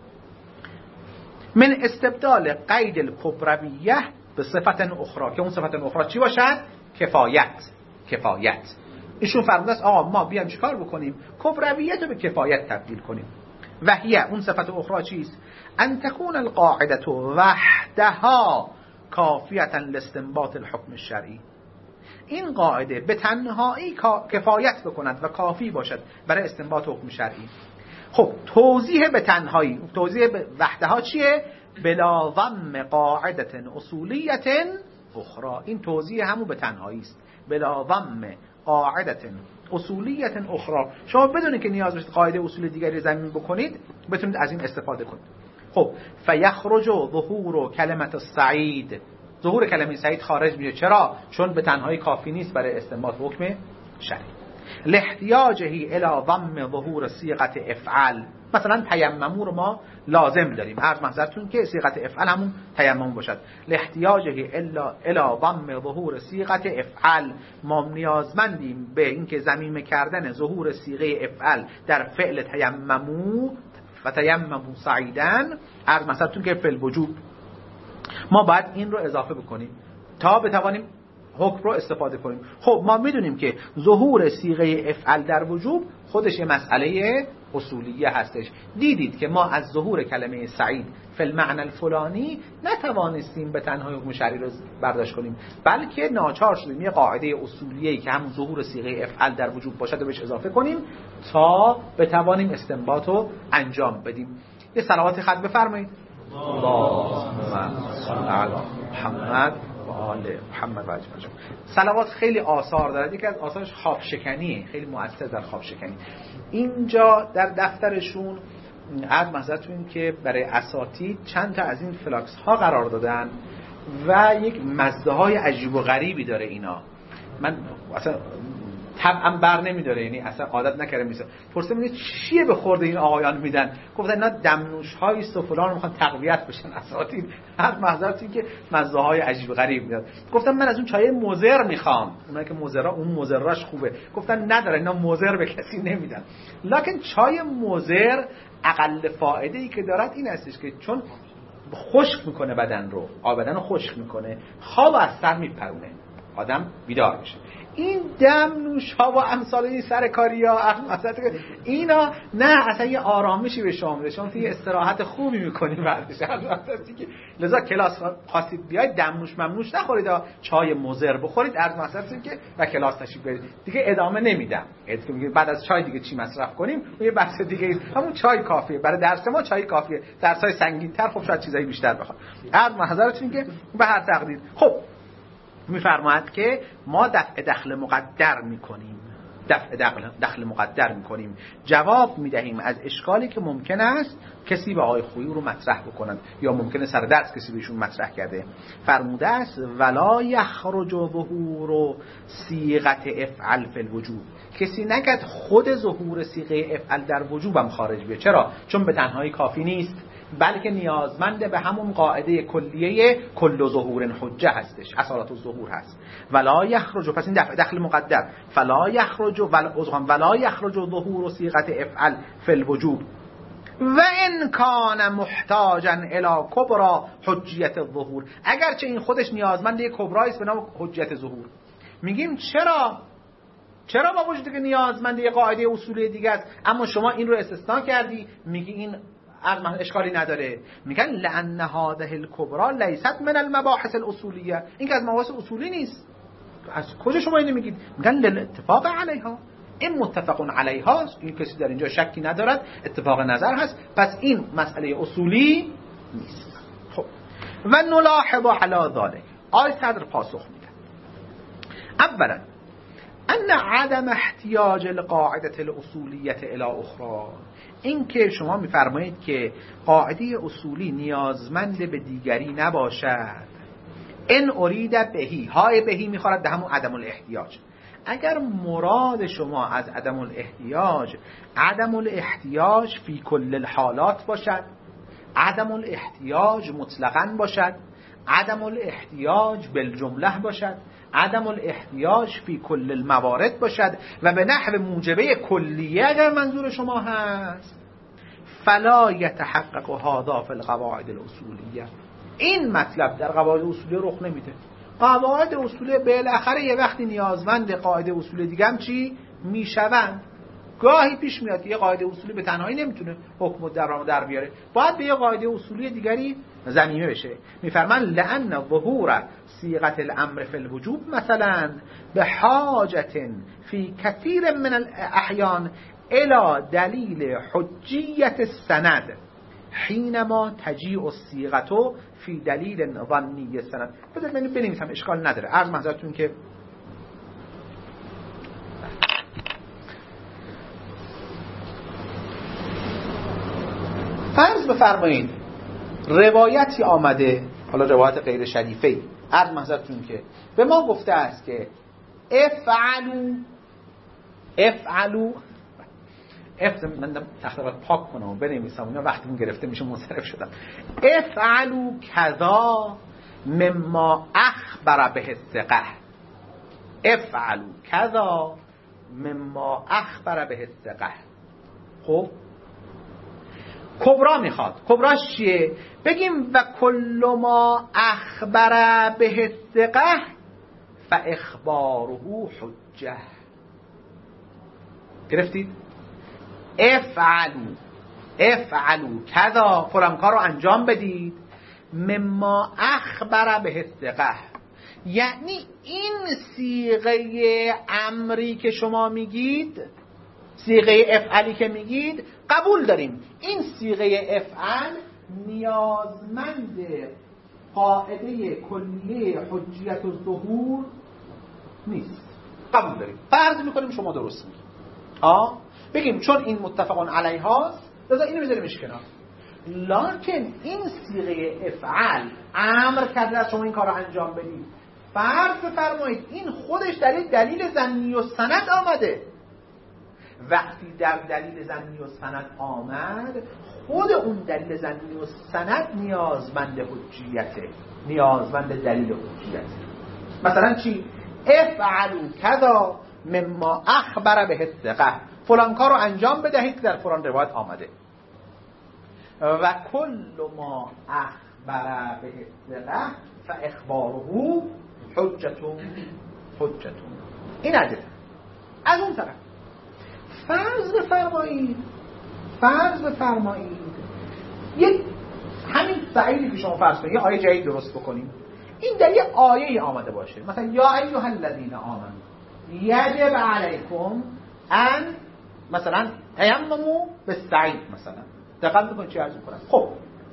من استبدال قید الکبرویه به صفت اخرى، که اون صفت اخرى چی باشد؟ کفایت. کفایت ایشون فرموده است آقا ما بیام چیکار بکنیم؟ کبرویت رو به کفایت تبدیل کنیم. و هی، اون صفت اخرى چیست؟ ان تكون القاعده وحدها کافیه لاستنباط الحکم الشرعی. این قاعده به تنهایی کفایت بکند و کافی باشد برای استنباط حکم شرعی. خب توضیح به تنهایی، توضیح به وحدها چیه؟ بلا ضم قاعده اصولیه اخرى. این توضیح همون به تنهایی است، بلا ضم قاعده اصولیه اخرى. شما بدونید که نیاز داشت قاعده اصول دیگری زمین بکنید، بتونید از این استفاده کنید. خب فیخرج ظهور کلمه السعید، ظهور کلمه سعید خارج میشه. چرا؟ چون به تنهایی کافی نیست برای استنباط حکم شرعی. لاحتیاجه الی ضم ظهور صیغه افعل. مثلا تیممو رو ما لازم داریم، عرض محضرتون که صیغه افعل همون تیمم باشد. لاحتیاجه الی ضم ظهور صیغه افعل، ما نیازمندیم به اینکه ضمیمه کردن ظهور صیغه افعل در فعل تیممو و تیممو صعیدن، عرض محضرتون که فعل وجوب، ما باید این رو اضافه بکنیم تا بتوانیم حکم رو استفاده کنیم. خب ما میدونیم که ظهور صیغه افعل در وجوب خودش یه مسئله اصولیه هستش. دیدید که ما از ظهور کلمه سعید فی المعنى الفلانی نتوانستیم به تنهای حکم شرعی رو برداشت کنیم، بلکه ناچار شدیم یه قاعده اصولیه‌ای که همون ظهور صیغه افعل در وجوب باشد و بهش اضافه کنیم تا بتوانیم استنباط رو انجام بدیم. یه صلوات خط بفرمایید. اللهم صل علی محمد و آل محمد و اجمعین. صلوات خیلی آثار دارد، یکی از آثارش خواب شکنیه، خیلی مؤثر در خواب شکنی. اینجا در دفترشون عرض محضرتون که برای اساتید چند تا از این فلاکس ها قرار دادن و یک مزه های عجیب و غریبی داره اینا. من اصلا طبعا بر نمیداره، یعنی اصلا عادت نکرده میشه. پرسه میگه چیه به خورده این آقایان میدن؟ گفتن اینا دمنوش های است و فلان میخوان تقویت بشن اساتید. هر محضرتی که مزه های عجیب غریب میاد. گفتم من از اون چای مضر میخوام. اونایی که مضرا اون مضراش خوبه. گفتن نداره، اینا مضر به کسی نمیدن. لکن چای مضر اقل فایده ای که دارد این هستش که چون خشک میکنه بدن رو، آب بدن رو خشک میکنه، خواب از سر میپرونه، آدم بیدار میشه. این دم نوش ها و امثال این سرکاری ها اینا نه اصلا یه آرامشی به شما میده، شما یه استراحت خوبی میکنید بعدش. لذا کلاس خواستید بیاید دم نوش ممنوش نخورید، چای مضر بخورید عرض مثلا که و کلاس تشریف برید دیگه. ادامه نمیدم بعد از چای دیگه چی مصرف کنیم و یه بحث دیگه، همون چای کافیه برای درس ما، چای کافیه. درسای سنگین‌تر خب شاید چیزایی بیشتر بخواد. عرض محضرتون که به هر تقدیر خب میفرماید که ما دفع دخل مقدر میکنیم، دفع دخل, دخل مقدر میکنیم، جواب میدهیم از اشکالی که ممکن است کسی به آقای خویی رو مطرح بکنند یا ممکنه سر درس کسی بهشون مطرح کرده. فرموده است ولا یخرج ظهور صیغه افعل فی الوجوب، کسی نگد خود ظهور صیغه افعل در وجوبم خارج بیه. چرا؟ چون به تنهایی کافی نیست، بلکه نیازمند به همون قاعده کلیه کل ظهور حجه هستش، اصالت الظهور هست. ولا یخرج، پس این دفع دخل مقدر، فلا یخرج ولا ولا یخرج ظهور صیغه افعل فی الوجوب و ان کان محتاجا الی کبرا حجیت الظهور، اگرچه این خودش نیازمند یک کبرایی است به نام حجیت ظهور. میگیم چرا؟ چرا با وجودی که نیازمند یک قاعده اصولی دیگه است اما شما این رو استثناء کردی؟ میگی این اشکالی نداره. میگن لان هذه الکبرى لیست من المباحث الاصولیه، این که از مباحث اصولی نیست. از کجا شما اینو میگید؟ میگن للاتفاق علیها، این متفق علیها است، این کسی در اینجا شکی ندارد، اتفاق نظر هست، پس این مسئله اصولی نیست. خب و نلاحظ علی ذلك، آی صدر پاسخ میده اولا ان عدم احتیاج القاعده الاصولیه الی اخرى، این که شما میفرمایید که قاعده اصولی نیازمند به دیگری نباشد. ان ارید بهی، های بهی میخواد به همون عدم الاحتیاج. اگر مراد شما از عدم الاحتیاج عدم الاحتیاج فی کل الحالات باشد، عدم الاحتیاج مطلقاً باشد، عدم الاحتیاج بالجمله باشد، عدم الاحتیاج فی کل الموارد باشد و به نحو موجبه کلیه اگر منظور شما هست، فلا یتحقق هذا فی القواعد الاصولیه، این مطلب در قواعد اصولی رخ نمیده. قواعد اصولی بالاخره یه وقتی نیازمند قاعده اصولی دیگه هم چی میشوند. گاهی پیش میاد که یه قاعده اصولی به تنهایی نمیتونه حکم در در بیاره، باید به یه قاعده اصولی دیگری ضمیمه بشه. میفرمان لأن ظهور صیغه الامر فی الوجوب مثلا به حاجت فی کثیر من الاحیان الى دلیل حجیت السند حینما تجیء الصیغه فی دلیل ظنی السند. بذارید من بنویسم اشکال نداره. عرض محضرتون که فرض بفرمایید روایتی آمده، حالا روایت غیر شریفه، عرض محضرتون که به ما گفته است که افعلوا افعلوا افعلوا من تخته پاک کنم و بنویسم، اینا وقتی من گرفته میشه منصرف شدم. افعلوا کذا مما اخبر به الثقه، افعلوا کذا مما اخبر به الثقه. خب کبرا میخواد، کبراش چیه؟ بگیم و کل ما اخبر به الثقه فاخباره حجه. گرفتید؟ افعلوا افعلوا کذا، فلان کار رو انجام بدید، مما اخبر به الثقه، یعنی این صیغه امری که شما میگید، صیغه افعلی که میگید قبول داریم، این صیغه افعل نیازمند قاعده کلیه حجیت الظهور نیست، قبول داریم. فرض میکنیم شما درست میگید، آه بگیم چون این متفقان علیه هاست لذا اینو بذاریمش کنار. لکن این صیغه افعل امر کرده از شما این کار رو انجام بدید، فرض بفرمایید این خودش در دلیل ظنی و سند آمده. وقتی در دلیل ظنی و سند آمد، خود اون دلیل ظنی و سند نیازمند حجیته، نیازمند دلیل حجیته. مثلا چی؟ افعلوا کذا مما اخبر به الثقه، فلان کارو انجام بدهید که در فلان روایت آمده. و کل ما اخبر به الثقه فاخباره حجتون حجتون. این عدل. از اون طرف فرض بفرمایید فرض بفرمایید یک همین سعیدی که شما فرض کنید یه آیه جدید درست بکنیم، این در یه آیه آمده باشه، مثلا یا ایها الذین آمنوا یجب علیکم ان مثلا تیمموا بالصعید، مثلا دقت بکنید چی عرض می‌کنم. خب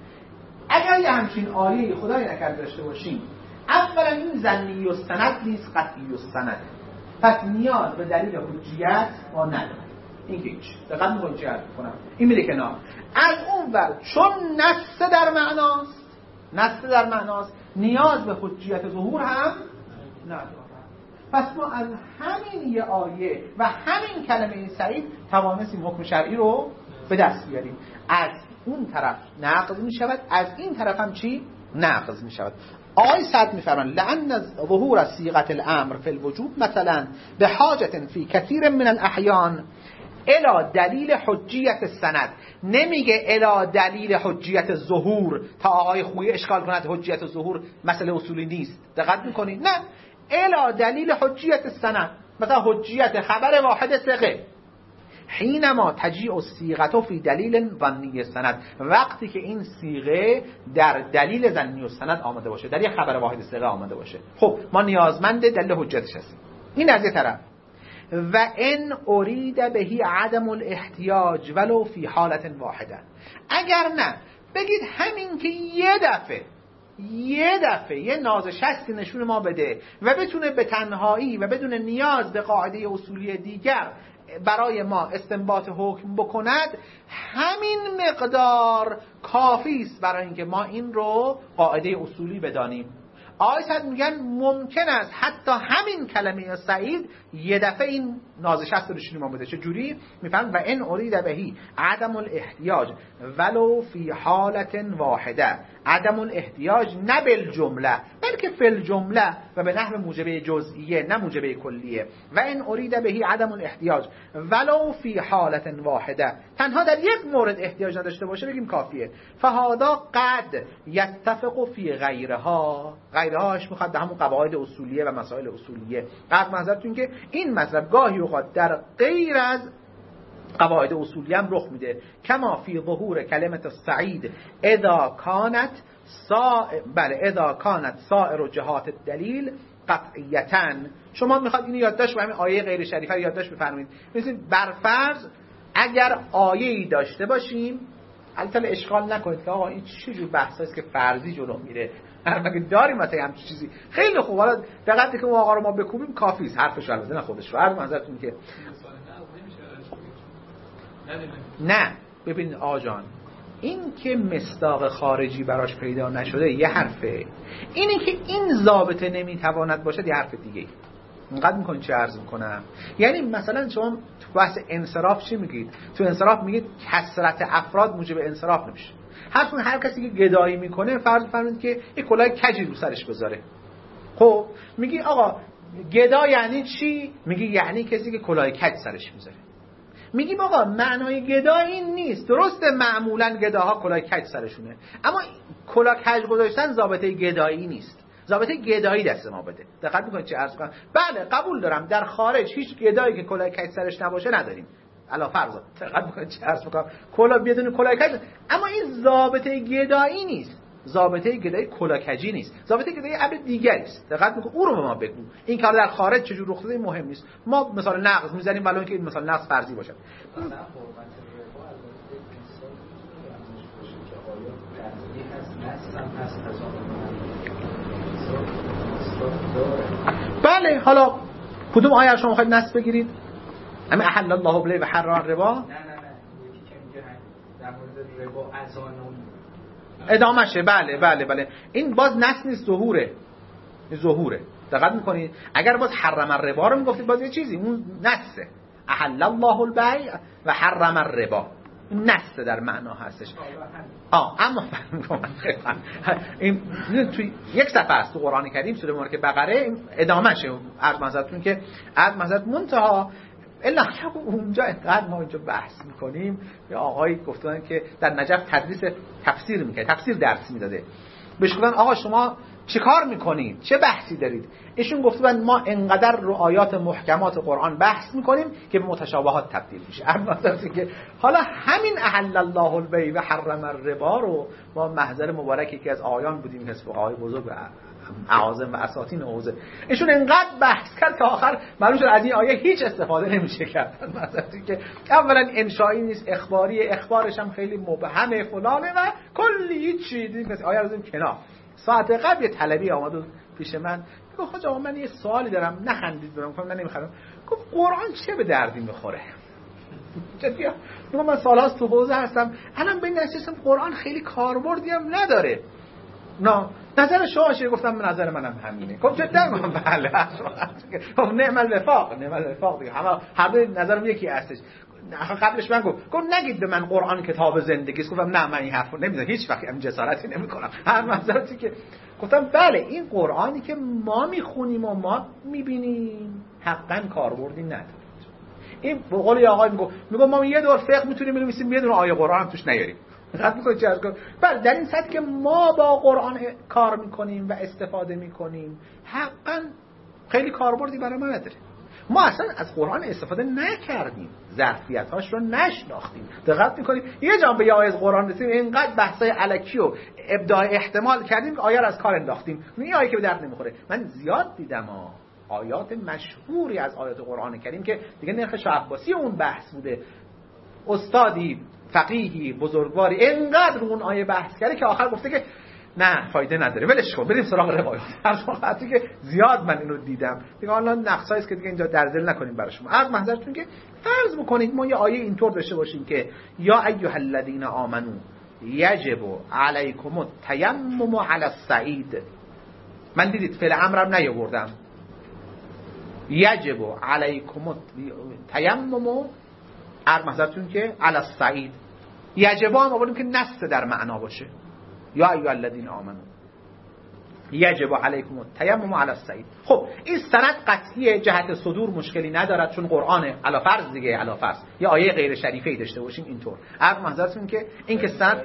اگر یه همچین آیه خدای نکرده داشته باشیم، اولا این ظنی و سند نیست، قطعی و سند، پس نیاز به دلیل حجیت ما نداره. این که هیچ دقت می‌کنید چی عرض می‌کنم. این میره کنار. از اون ور چون نص در معناست، نص در معناست نیاز به حجیت ظهور هم نداره. پس ما از همین یه آیه و همین کلمه سعید توانستیم حکم شرعی رو به دست بیاریم. از اون طرف نقض می شود، از این طرف هم چی؟ نقض می شود. آیه صد می فرمان لأن ظهور صيغة الامر فی الوجوب مثلا به حاجت فی کثیر من الاحیان الی دلیل حجیت السند. نمیگه الی دلیل حجیت ظهور تا آقای خویی اشکال کند حجیت ظهور مسئله اصولی نیست. دقت میکنید؟ نه، الی دلیل حجیت السند، مثلا حجیت خبر واحد ثقه. حینما تجیء الصیغه فی دلیل ظنی السند، وقتی که این صیغه در دلیل ظنی السند آمده باشه، در یک خبر واحد ثقه آمده باشه، خب ما نیازمند دلیل حجتش هستیم. این از یه طرف. و ان ارید بهی عدم الاحتیاج ولو فی حالت واحده. اگر نه بگید همین که یه دفعه یه دفعه یه نازشستی نشون ما بده و بتونه به تنهایی و بدون نیاز به قاعده اصولی دیگر برای ما استنباط حکم بکند، همین مقدار کافی است برای اینکه ما این رو قاعده اصولی بدانیم. آیت میگن ممکن است حتی همین کلمه سعید یه دفعه این نازشست رو نشون ما بده. چه جوری؟ میفهم و ان ارید بهی عدم الاحتیاج ولو فی حالت واحده. عدم الاحتیاج نه بالجمله بلکه فی الجمله و به نحو موجبه جزئیه نه موجبه کلیه. و ان ارید بهی عدم الاحتیاج ولو فی حالت واحده، تنها در یک مورد احتیاج نداشته باشه بگیم کافیه. فهذا قد یتفق فی غیرها. غیرهاش میخواد به همون قواعد اصولیه و مسائل اصولیه. قد منظورتون که این مطلب گاهی اوقات در غیر از قواعد اصولی هم رخ میده. کما فی ظهور کلمت السعید اذا کانت سا بله اذا کانت سائر جهات الدلیل قطعیتاً. شما میخواد اینو یادداشت و همین آیه غیر شریفه رو یادداشت بفرمایید. مثلا برفرض اگر آیه‌ای داشته باشیم، البته اشکال نکنید که آقا این چه جور بحثایی است که فرضی جلو میره. اگه داریم مثلا همچین چیزی خیلی خوب، حالا دقت که اون آقا رو ما بکوبیم کافی است، حرفش البته نه خودش رو. عرض منظرتون که نه ببینید آقا جان، این که مصداق خارجی براش پیدا نشده یه حرفه، اینی که این ضابطه نمیتواند باشد یه حرف دیگه. اینقدر میکنید چه عرض میکنم؟ یعنی مثلا شما تو بحث انصراف چی میگید؟ تو انصراف میگید کثرت افراد موجب انصراف نمیشه. هر هر کسی که گدایی میکنه فرض فرمایید که یک کلاه کجی رو سرش بذاره، خب میگی آقا گدا یعنی چی؟ میگی یعنی کسی که کلاه کج سرش میذاره. میگیم آقا معنای گدا این نیست. درسته معمولا گداها کلاه کج سرشونه، اما کلاه کج گذاشتن ضابطه گدایی نیست. ضابطه گدایی دست ما بده. دقت میکنید چه عرض کنم؟ بله قبول دارم در خارج هیچ گدایی که کلاه کج سرش نباشه نداریم. علا فرض. دقت میکنید چه عرض میکنم؟ کلاه بدون کلاه کج، اما این ضابطه گدایی نیست. ضابطه گدایی کلاه کجی نیست. ضابطه گدایی امر دیگری است. دقت میکنید؟ او رو به ما بگو. این کار در خارج چجور رخ داده مهم نیست. ما مثلا نقض میزنیم ولی اینکه این مثلا نقض فرضی باشه. بله حالا کدوم آیه شما میخواید نص بگیرید؟ اما احل الله بلی و حرام ربا؟ نه نه نه یکی که میگه در مورد ربا اذانون ادامشه. بله بله بله این باز نص نیست، ظهوره. ظهوره. دقت میکنید اگر باز حرم الربا رو میگفتید باز یه چیزی اون نسه احل الله البیع و حرم الربا نسه در معنا هستش. آه اما این توی یک صفحه است تو قرآن کریم سوره مبارکه بقره ادامهشه از منظرتون که از منظرت منتها الا اونجا اینقدر ما اینجا بحث میکنیم. یه آقایی گفتن که در نجف تدریس تفسیر میکرد، تفسیر درس میداده، بهش گفتن آقا شما چه کار میکنید، چه بحثی دارید؟ ایشون گفتن ما انقدر رو آیات محکمات قرآن بحث میکنیم که به متشابهات تبدیل میشه. البته که حالا همین احل الله البیع و حرم الربا رو ما محضر مبارکی که از آیان بودیم که آقای بزرگ اعاظم و اساطین اوزه ایشون انقدر بحث کرد که آخر معلوم شد از این آیه هیچ استفاده نمیشه کرد. مثلا که اولا انشایی نیست، اخباری، اخبارش هم خیلی مبهمه فلانه و کلی هیچ چیزی مثل آیه رو کنار. ساعت قبل یه طلبی آمد پیش من گفت خواجه آقا من یه سوالی دارم، نخندید برام، من نمیخوام. گفت قرآن چه به دردی میخوره؟ جدی میگم من سال‌هاست تو حوزه هستم، الان به این نتیجه قرآن خیلی کاربردی هم نداره. نه نظر شما چیه؟ گفتم نظر منم همینه. گفت جدا من بله. گفت نعم الوفاق، نعم الوفاق دیگه همه هر دو نظرم یکی هستش. قبلش من گفت گفت نگید به من قرآن کتاب زندگی است. گفتم نه من این حرفو نمیزنم، هیچ وقت هم جسارتی نمیکنم. هر منظراتی که گفتم بله این قرآنی که ما میخونیم و ما میبینیم حقاً کاربردی نداره. این به قول آقای میگه میگه ما یه دور فقه میتونیم بنویسیم یه دونه آیه قرآن هم توش نیاریم. دقت میکنید چه ارز بله در این سطح که ما با قرآن کار میکنیم و استفاده میکنیم حقاً خیلی کاربردی برای ما نداره. ما اصلا از قرآن استفاده نکردیم، ظرفیت‌هاش رو نشناختیم. دقت میکنید یه جا به یه آیه از قرآن رسیدیم اینقدر بحثای الکی و ابداع احتمال کردیم که آیه رو از کار انداختیم. این آیه که به درد نمیخوره. من زیاد دیدم ها آیات مشهوری از آیات قرآن کریم که دیگه نرخ شاه عباسی اون بحث بوده، استادی فقیهی بزرگواری اینقدر اون آیه بحث کرده که آخر گفته که نه فایده نداره ولش کن بریم سراغ روایات. هر وقتی که زیاد من اینو دیدم دیگه حالا نقصایی است که دیگه اینجا در ذیل نکنیم برای شما. از محضرتون که فرض بکنید ما یه آیه اینطور داشته باشیم که یا ایها الذین آمنو یجب علیکم التیمم علی الصعید. من دیدید فعل امرم نیاوردم. یجب علیکم التیمم از محضرتون که علی الصعید. یجب هم آوردیم که نص در معنا باشه. یا ایها الذین آمنو یجب علیکم التیمم علی الصعید. خب این سند قطعی جهت صدور مشکلی ندارد چون قرآنه علی فرض دیگه، علی فرض یا آیه غیر شریفه‌ای داشته باشیم اینطور. از محضرتون که این که سند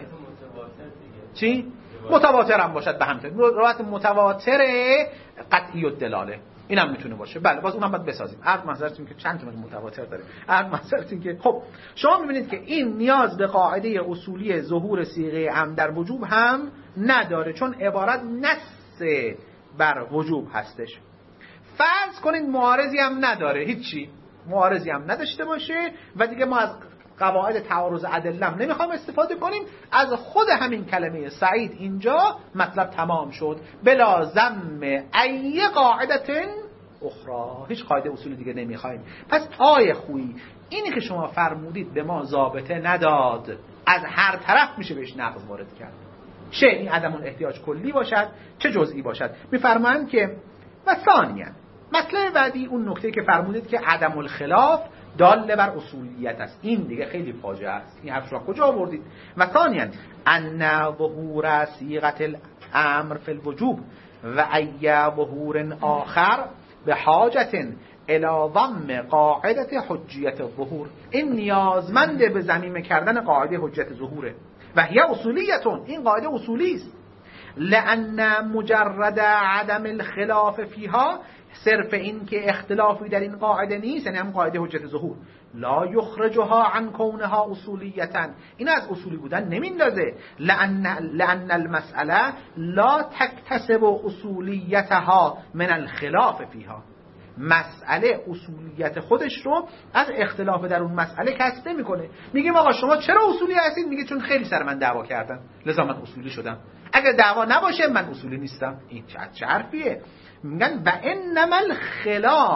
چی متواتر هم باشد به همین روایت متواتر قطعی الدلاله اینم میتونه باشه. بله باز اونم باید بسازیم. عرض منظرتون که چند تا متواتر داره. عرض منظرتون که خب شما میبینید که این نیاز به قاعده اصولی ظهور صیغه عم در وجوب هم نداره چون عبارت نص بر وجوب هستش. فرض کنید معارضی هم نداره، هیچی معارضی هم نداشته باشه و دیگه ما از قواعد تعارض ادله هم نمیخوام استفاده کنیم، از خود همین کلمه سعید اینجا مطلب تمام شد. بلا ضم ای قاعدت اخرى، هیچ قاعده اصولی دیگه نمیخوایم. پس آیه خویی اینی که شما فرمودید به ما ضابطه نداد، از هر طرف میشه بهش نقض وارد کرد، چه این عدم الاحتیاج کلی باشد چه جزئی باشد. میفرمایند که و ثانیاً مطلب بعدی اون نکته که فرمودید که عدم الخلاف دال بر اصولیت است، این دیگه خیلی فاجعه است. این حرف رو کجا آوردید؟ و ثانیاً ان ظهور صیغه الامر فی الوجوب و ای ظهور آخر به حاجت الی ضم قاعده حجیت الظهور. این نیازمند به ضمیم کردن قاعده حجیت ظهوره و هی اصولیتون، این قاعده اصولی است. لان مجرد عدم الخلاف فیها، صرف این که اختلافی در این قاعده نیست، یعنی هم قاعده حجت ظهور، لا یخرجها عن کونها اصولیتا، این از اصولی بودن نمیندازه. لان لان المساله لا تکتسب اصولیتها من الخلاف فیها، مسئله اصولیت خودش رو از اختلاف در اون مسئله کسب نمیکنه. میگیم آقا شما چرا اصولی هستید؟ میگه چون خیلی سر من دعوا کردن لذا من اصولی شدم. اگر دعوا نباشه من اصولی نیستم. این چه حرفیه؟ میگن و انما الخلاف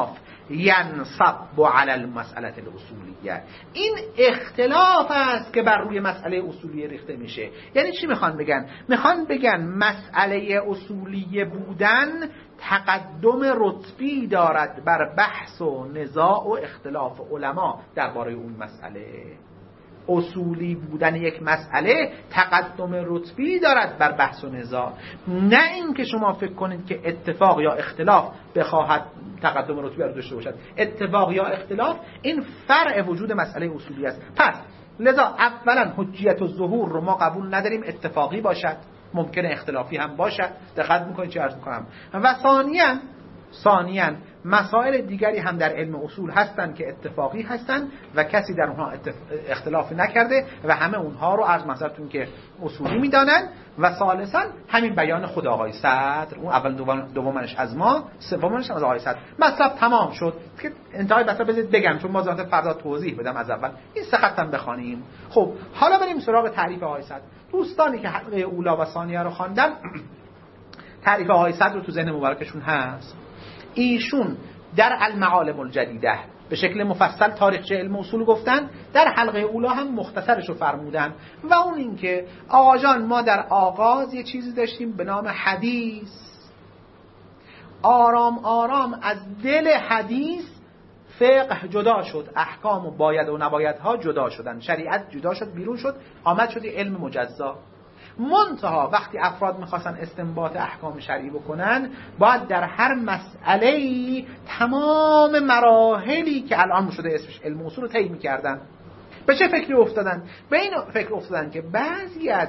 ینصب علی المسئله الاصولیه. این اختلاف است که بر روی مسئله اصولیه ریخته میشه. یعنی چی میخوان بگن؟ میخوان بگن مسئله اصولیه بودن تقدم رتبی دارد بر بحث و نزاع و اختلاف علما درباره اون مسئله. اصولی بودن یک مسئله تقدم رتبی دارد بر بحث و نزاع، نه این که شما فکر کنید که اتفاق یا اختلاف بخواهد تقدم رتبی رو داشته باشد. اتفاق یا اختلاف این فرع وجود مسئله اصولی است. پس لذا اولا حجیت الظهور رو ما قبول نداریم اتفاقی باشد، ممکنه اختلافی هم باشد. دقت میکنید چه عرض میکنم. و ثانیاً ثانیاً مسائل دیگری هم در علم اصول هستند که اتفاقی هستند و کسی در اونها اختلافی نکرده و همه اونها رو عرض مثلتون که اصولی میدانند. و ثالثاً همین بیان خود آقای صدر، اون اول دومش از ما، سومش از آقای صدر. مطلب تمام شد که انتهای بحث بذارید بگم، چون ما ذات فردا توضیح بدم از اول این سه خط هم بخوانیم. خب حالا بریم سراغ تعریف آقای صدر. دوستانی که حلقه اولا و ثانیه رو خواندن تعریف آقای صدر رو تو ذهن مبارکشون هست. ایشون در المعالم الجدیده به شکل مفصل تاریخچه علم اصول گفتن، در حلقه اولا هم مختصرش رو فرمودن و اون این که آقا جان ما در آغاز یه چیزی داشتیم به نام حدیث. آرام آرام از دل حدیث فقه جدا شد، احکام و باید و نبایدها جدا شدن، شریعت جدا شد، بیرون شد، آمد شد علم مجزا. منتها وقتی افراد میخواستن استنباط احکام شرعی بکنن باید در هر مسئله‌ای تمام مراحلی که الان شده اسمش علم اصول رو طی می‌کردن. به چه فکری افتادن؟ به این فکر افتادن که بعضی از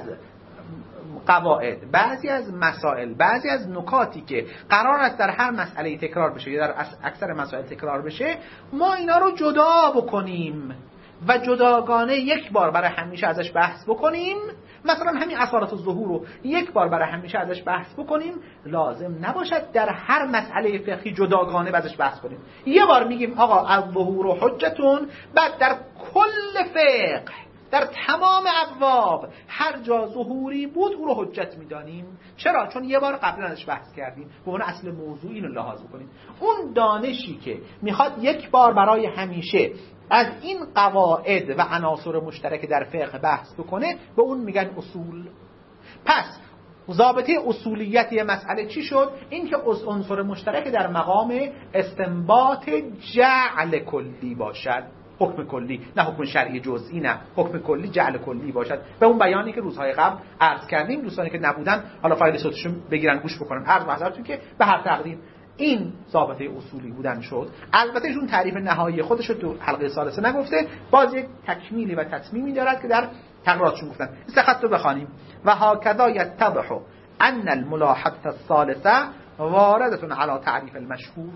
قواعد، بعضی از مسائل، بعضی از نکاتی که قرار است در هر مسئله تکرار بشه یا در اکثر مسائل تکرار بشه، ما اینا رو جدا بکنیم و جداگانه یک بار برای همیشه ازش بحث بکنیم. مثلا همین اثارات الظهور رو یک بار برای همیشه ازش بحث بکنیم، لازم نباشد در هر مسئله فقهی جداگانه ازش بحث کنیم. یه بار میگیم آقا الظهور حجتون، بعد در کل فقه در تمام ابواب هر جا ظهوری بود او رو حجت میدانیم. چرا؟ چون یه بار قبلا ازش بحث کردیم. به عنوان اصل موضوع اینو لحاظ کنیم. اون دانشی که میخواد یک بار برای همیشه از این قواعد و عناصر مشترک در فقه بحث بکنه به اون میگن اصول. پس ضابطه اصولیت یه مسئله چی شد؟ این که عنصر مشترک در مقام استنباط جعل کلی باشد. حکم کلی، نه حکم شرعی جزئی، نه حکم کلی جعل کلی باشد. به اون بیانی که روزهای قبل عرض کردیم. دوستانی که نبودن حالا فایل صوتشون بگیرن گوش بکنن. عرض محضرتون که به هر تقدیر این ضابطه اصولی بودن شد. البته ایشون تعریف نهایی خودش رو تو حلقه ثالثه نگفته، باز یک تکمیلی و تتمیمی دارد که در تقریراتشون گفتن. این سه خط رو بخوانیم. و هکذا یتضح ان الملاحظه الثالثه وارده علی تعریف المشهور.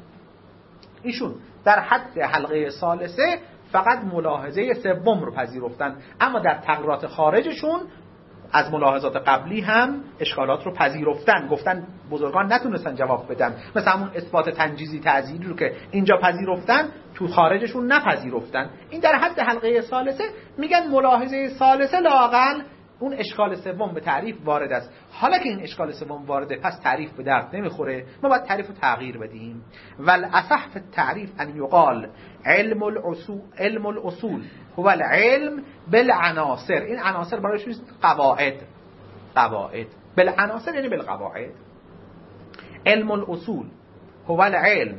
ایشون در حد حلقه ثالثه فقط ملاحظه سوم رو پذیرفتن، اما در تقریرات خارجشون از ملاحظات قبلی هم اشکالات رو پذیرفتن. گفتن بزرگان نتونستن جواب بدن، مثلا همون اثبات تنجیزی تعزیری رو که اینجا پذیرفتن تو خارجشون نپذیرفتن. این در حد حلقه ثالثه میگن ملاحظه ثالثه لااقل اون اشکال سوم به تعریف وارد است. حالا که این اشکال سوم وارده، پس تعریف به درد نمیخوره، ما باید تعریف رو تغییر بدیم. والاصح فی التعریف ان یقال علم الاصول علم الاصول هو العلم بالعناصر. این عناصر برایش قواعد، قواعد بالعناصر یعنی بالقواعد. علم الاصول هو العلم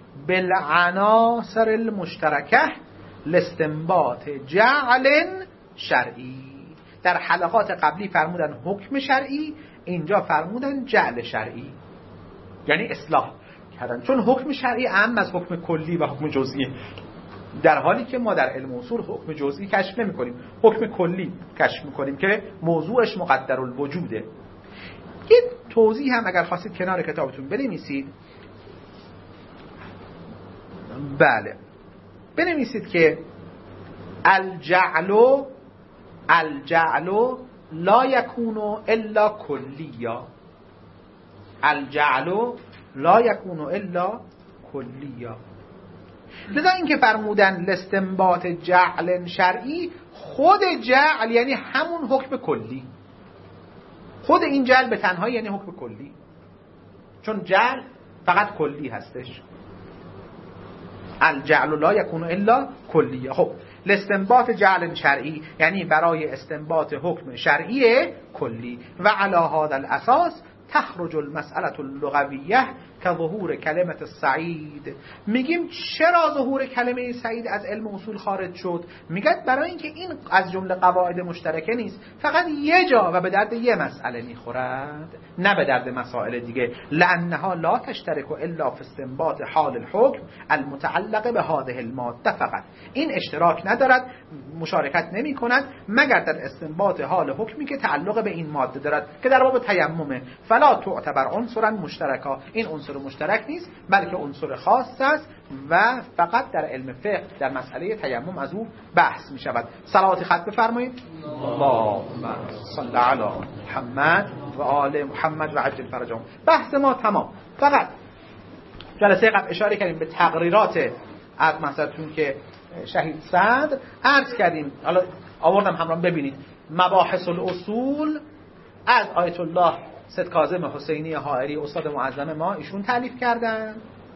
بالعناصر المشترکه لاستنباط جعل شرعی. در حلقات قبلی فرمودن حکم شرعی، اینجا فرمودن جعل شرعی، یعنی اصلاح کردن. چون حکم شرعی اهم از حکم کلی و حکم جزئی، در حالی که ما در علم اصول حکم جزئی کشف نمی کنیم، حکم کلی کشف می کنیم که موضوعش مقدر الوجوده. یه توضیح هم اگر خواستید کنار کتابتون بنویسید. بله، بنویسید که الجعل الجعل لا یکون الا کلیا. الجعل لا یکون الا کلیا. لذا این که فرمودن لاستنباط جعل شرعی، خود جعل یعنی همون حکم کلی. خود این جعل به تنهایی یعنی حکم کلی، چون جعل فقط کلی هستش. الجعل لا یکون الا کلیه. خب لاستنباط جعل شرعی یعنی برای استنباط حکم شرعی کلی. و علی هذا الاساس تخرج المسألة اللغویه که ظهور کلمه سعید. میگیم چرا ظهور کلمه سعید از علم اصول خارج شد؟ میگه برای اینکه این از جمله قواعد مشترکه نیست، فقط یه جا و به درد یه مسئله میخورد، نه به درد مسائل دیگه. لانها لا تشترک الا فی استنباط حال الحکم المتعلق به هذه الماده. فقط این اشتراک ندارد، مشارکت نمی کند مگر در استنباط حال حکمی که تعلق به این ماده دارد که در باب تیممه. فلا تعتبر عنصرا مشترکا، این عنصر مشترک نیست بلکه عنصر خاص است و فقط در علم فقه در مسئله تیمم از او بحث می شود. صلوات خط بفرمایید. اللهم صل علی محمد و آل محمد و عجل فرجهم. بحث ما تمام. فقط جلسه قبل اشاره کردیم به تقریرات از مثلتون که شهید صدر عرض کردیم، حالا آوردم همراه ببینید. مباحث الاصول از آیت الله سید کاظم حسینی حائری استاد معظم ما، ایشون تالیف کردن،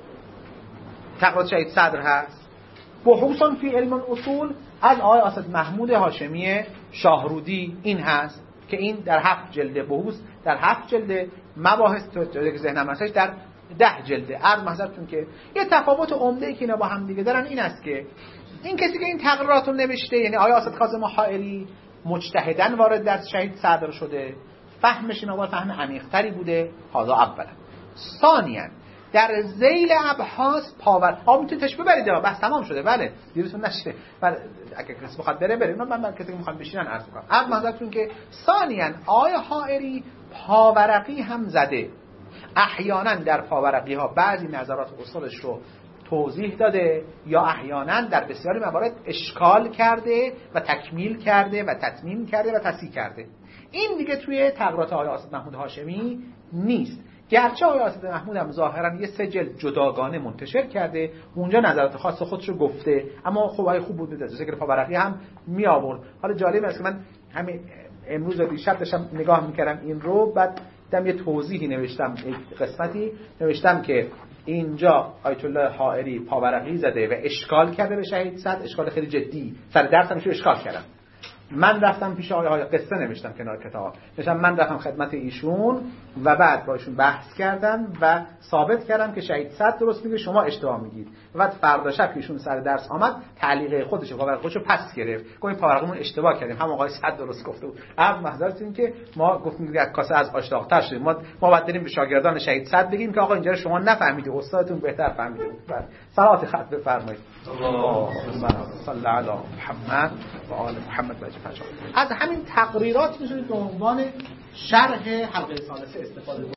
تقریرات شهید صدر هست. بحوث فی علم الاصول از آقای اسد محمود هاشمی شاهرودی این هست که این در هفت جلده، بحوث در هفت جلده، مباحث که ذهنم هستش در ده جلده. عرض محضرتون که یه تفاوت عمده ای که اینا با هم دیگه دارن این است که این کسی که این تقریرات رو نوشته، یعنی آقای اسد کاظم حائری، مجتهدن وارد در شهید صدر شده، فهمش این آقا فهم عمیق‌تری بوده. هذا اولا. ثانیاً در ذیل ابحاث پاور آ میتونید تش ببرید، بحث تمام شده. بله دیروتون نشه. بله اگه کسی بخواد بره بره. من من کسی که میخوام بشینن عرض می‌کنم. عرض منظورتون که ثانیاً آقای حائری پاورقی هم زده. احیانا در پاورقی ها بعضی نظرات اصولش رو توضیح داده یا احیانا در بسیاری موارد اشکال کرده و تکمیل کرده و تتمیم کرده و تصحیح کرده. این دیگه توی تقریرات آقای اسد محمود هاشمی نیست. گرچه آقای اسد محمود هم ظاهرا یه سه جلد جداگانه منتشر کرده، اونجا نظرات خاص خودش رو گفته، اما خب آقای خوب بود میده ذکر پاورقی هم می آورد. حالا جالب است که من همین امروز دیشب داشتم نگاه میکردم این رو، بعد دیدم یه توضیحی نوشتم، یک قسمتی نوشتم که اینجا آیت الله حائری پاورقی زده و اشکال کرده به شهید صدر، اشکال خیلی جدی، سر درس هم اشکال کردم. من رفتم پیش آقای های قصه نوشتم کنار کتاب، نوشتم من رفتم خدمت ایشون و بعد با ایشون بحث کردم و ثابت کردم که شهید صدر درست میگه، شما اشتباه میگید. و بعد فردا شب که ایشون سر درس آمد تعلیق خودش و پاورقی خودشو پس گرفت، گفت این پاورقیمون اشتباه کردیم، هم آقای صدر درست گفته بود. عرض محضرتون که ما گفتیم یک کاسه از آش داغ‌تر شد. ما ما بعد بریم به شاگردان شهید صدر بگیم که آقا اینجا شما نفهمیدید، استادتون بهتر فهمیده بود. بعد صلوات خط بفرمایید. اللهم صل علی محمد و آل محمد و عجل. از همین تقریرات میتونید به عنوان شرح حلقه ثالثه استفاده کنید.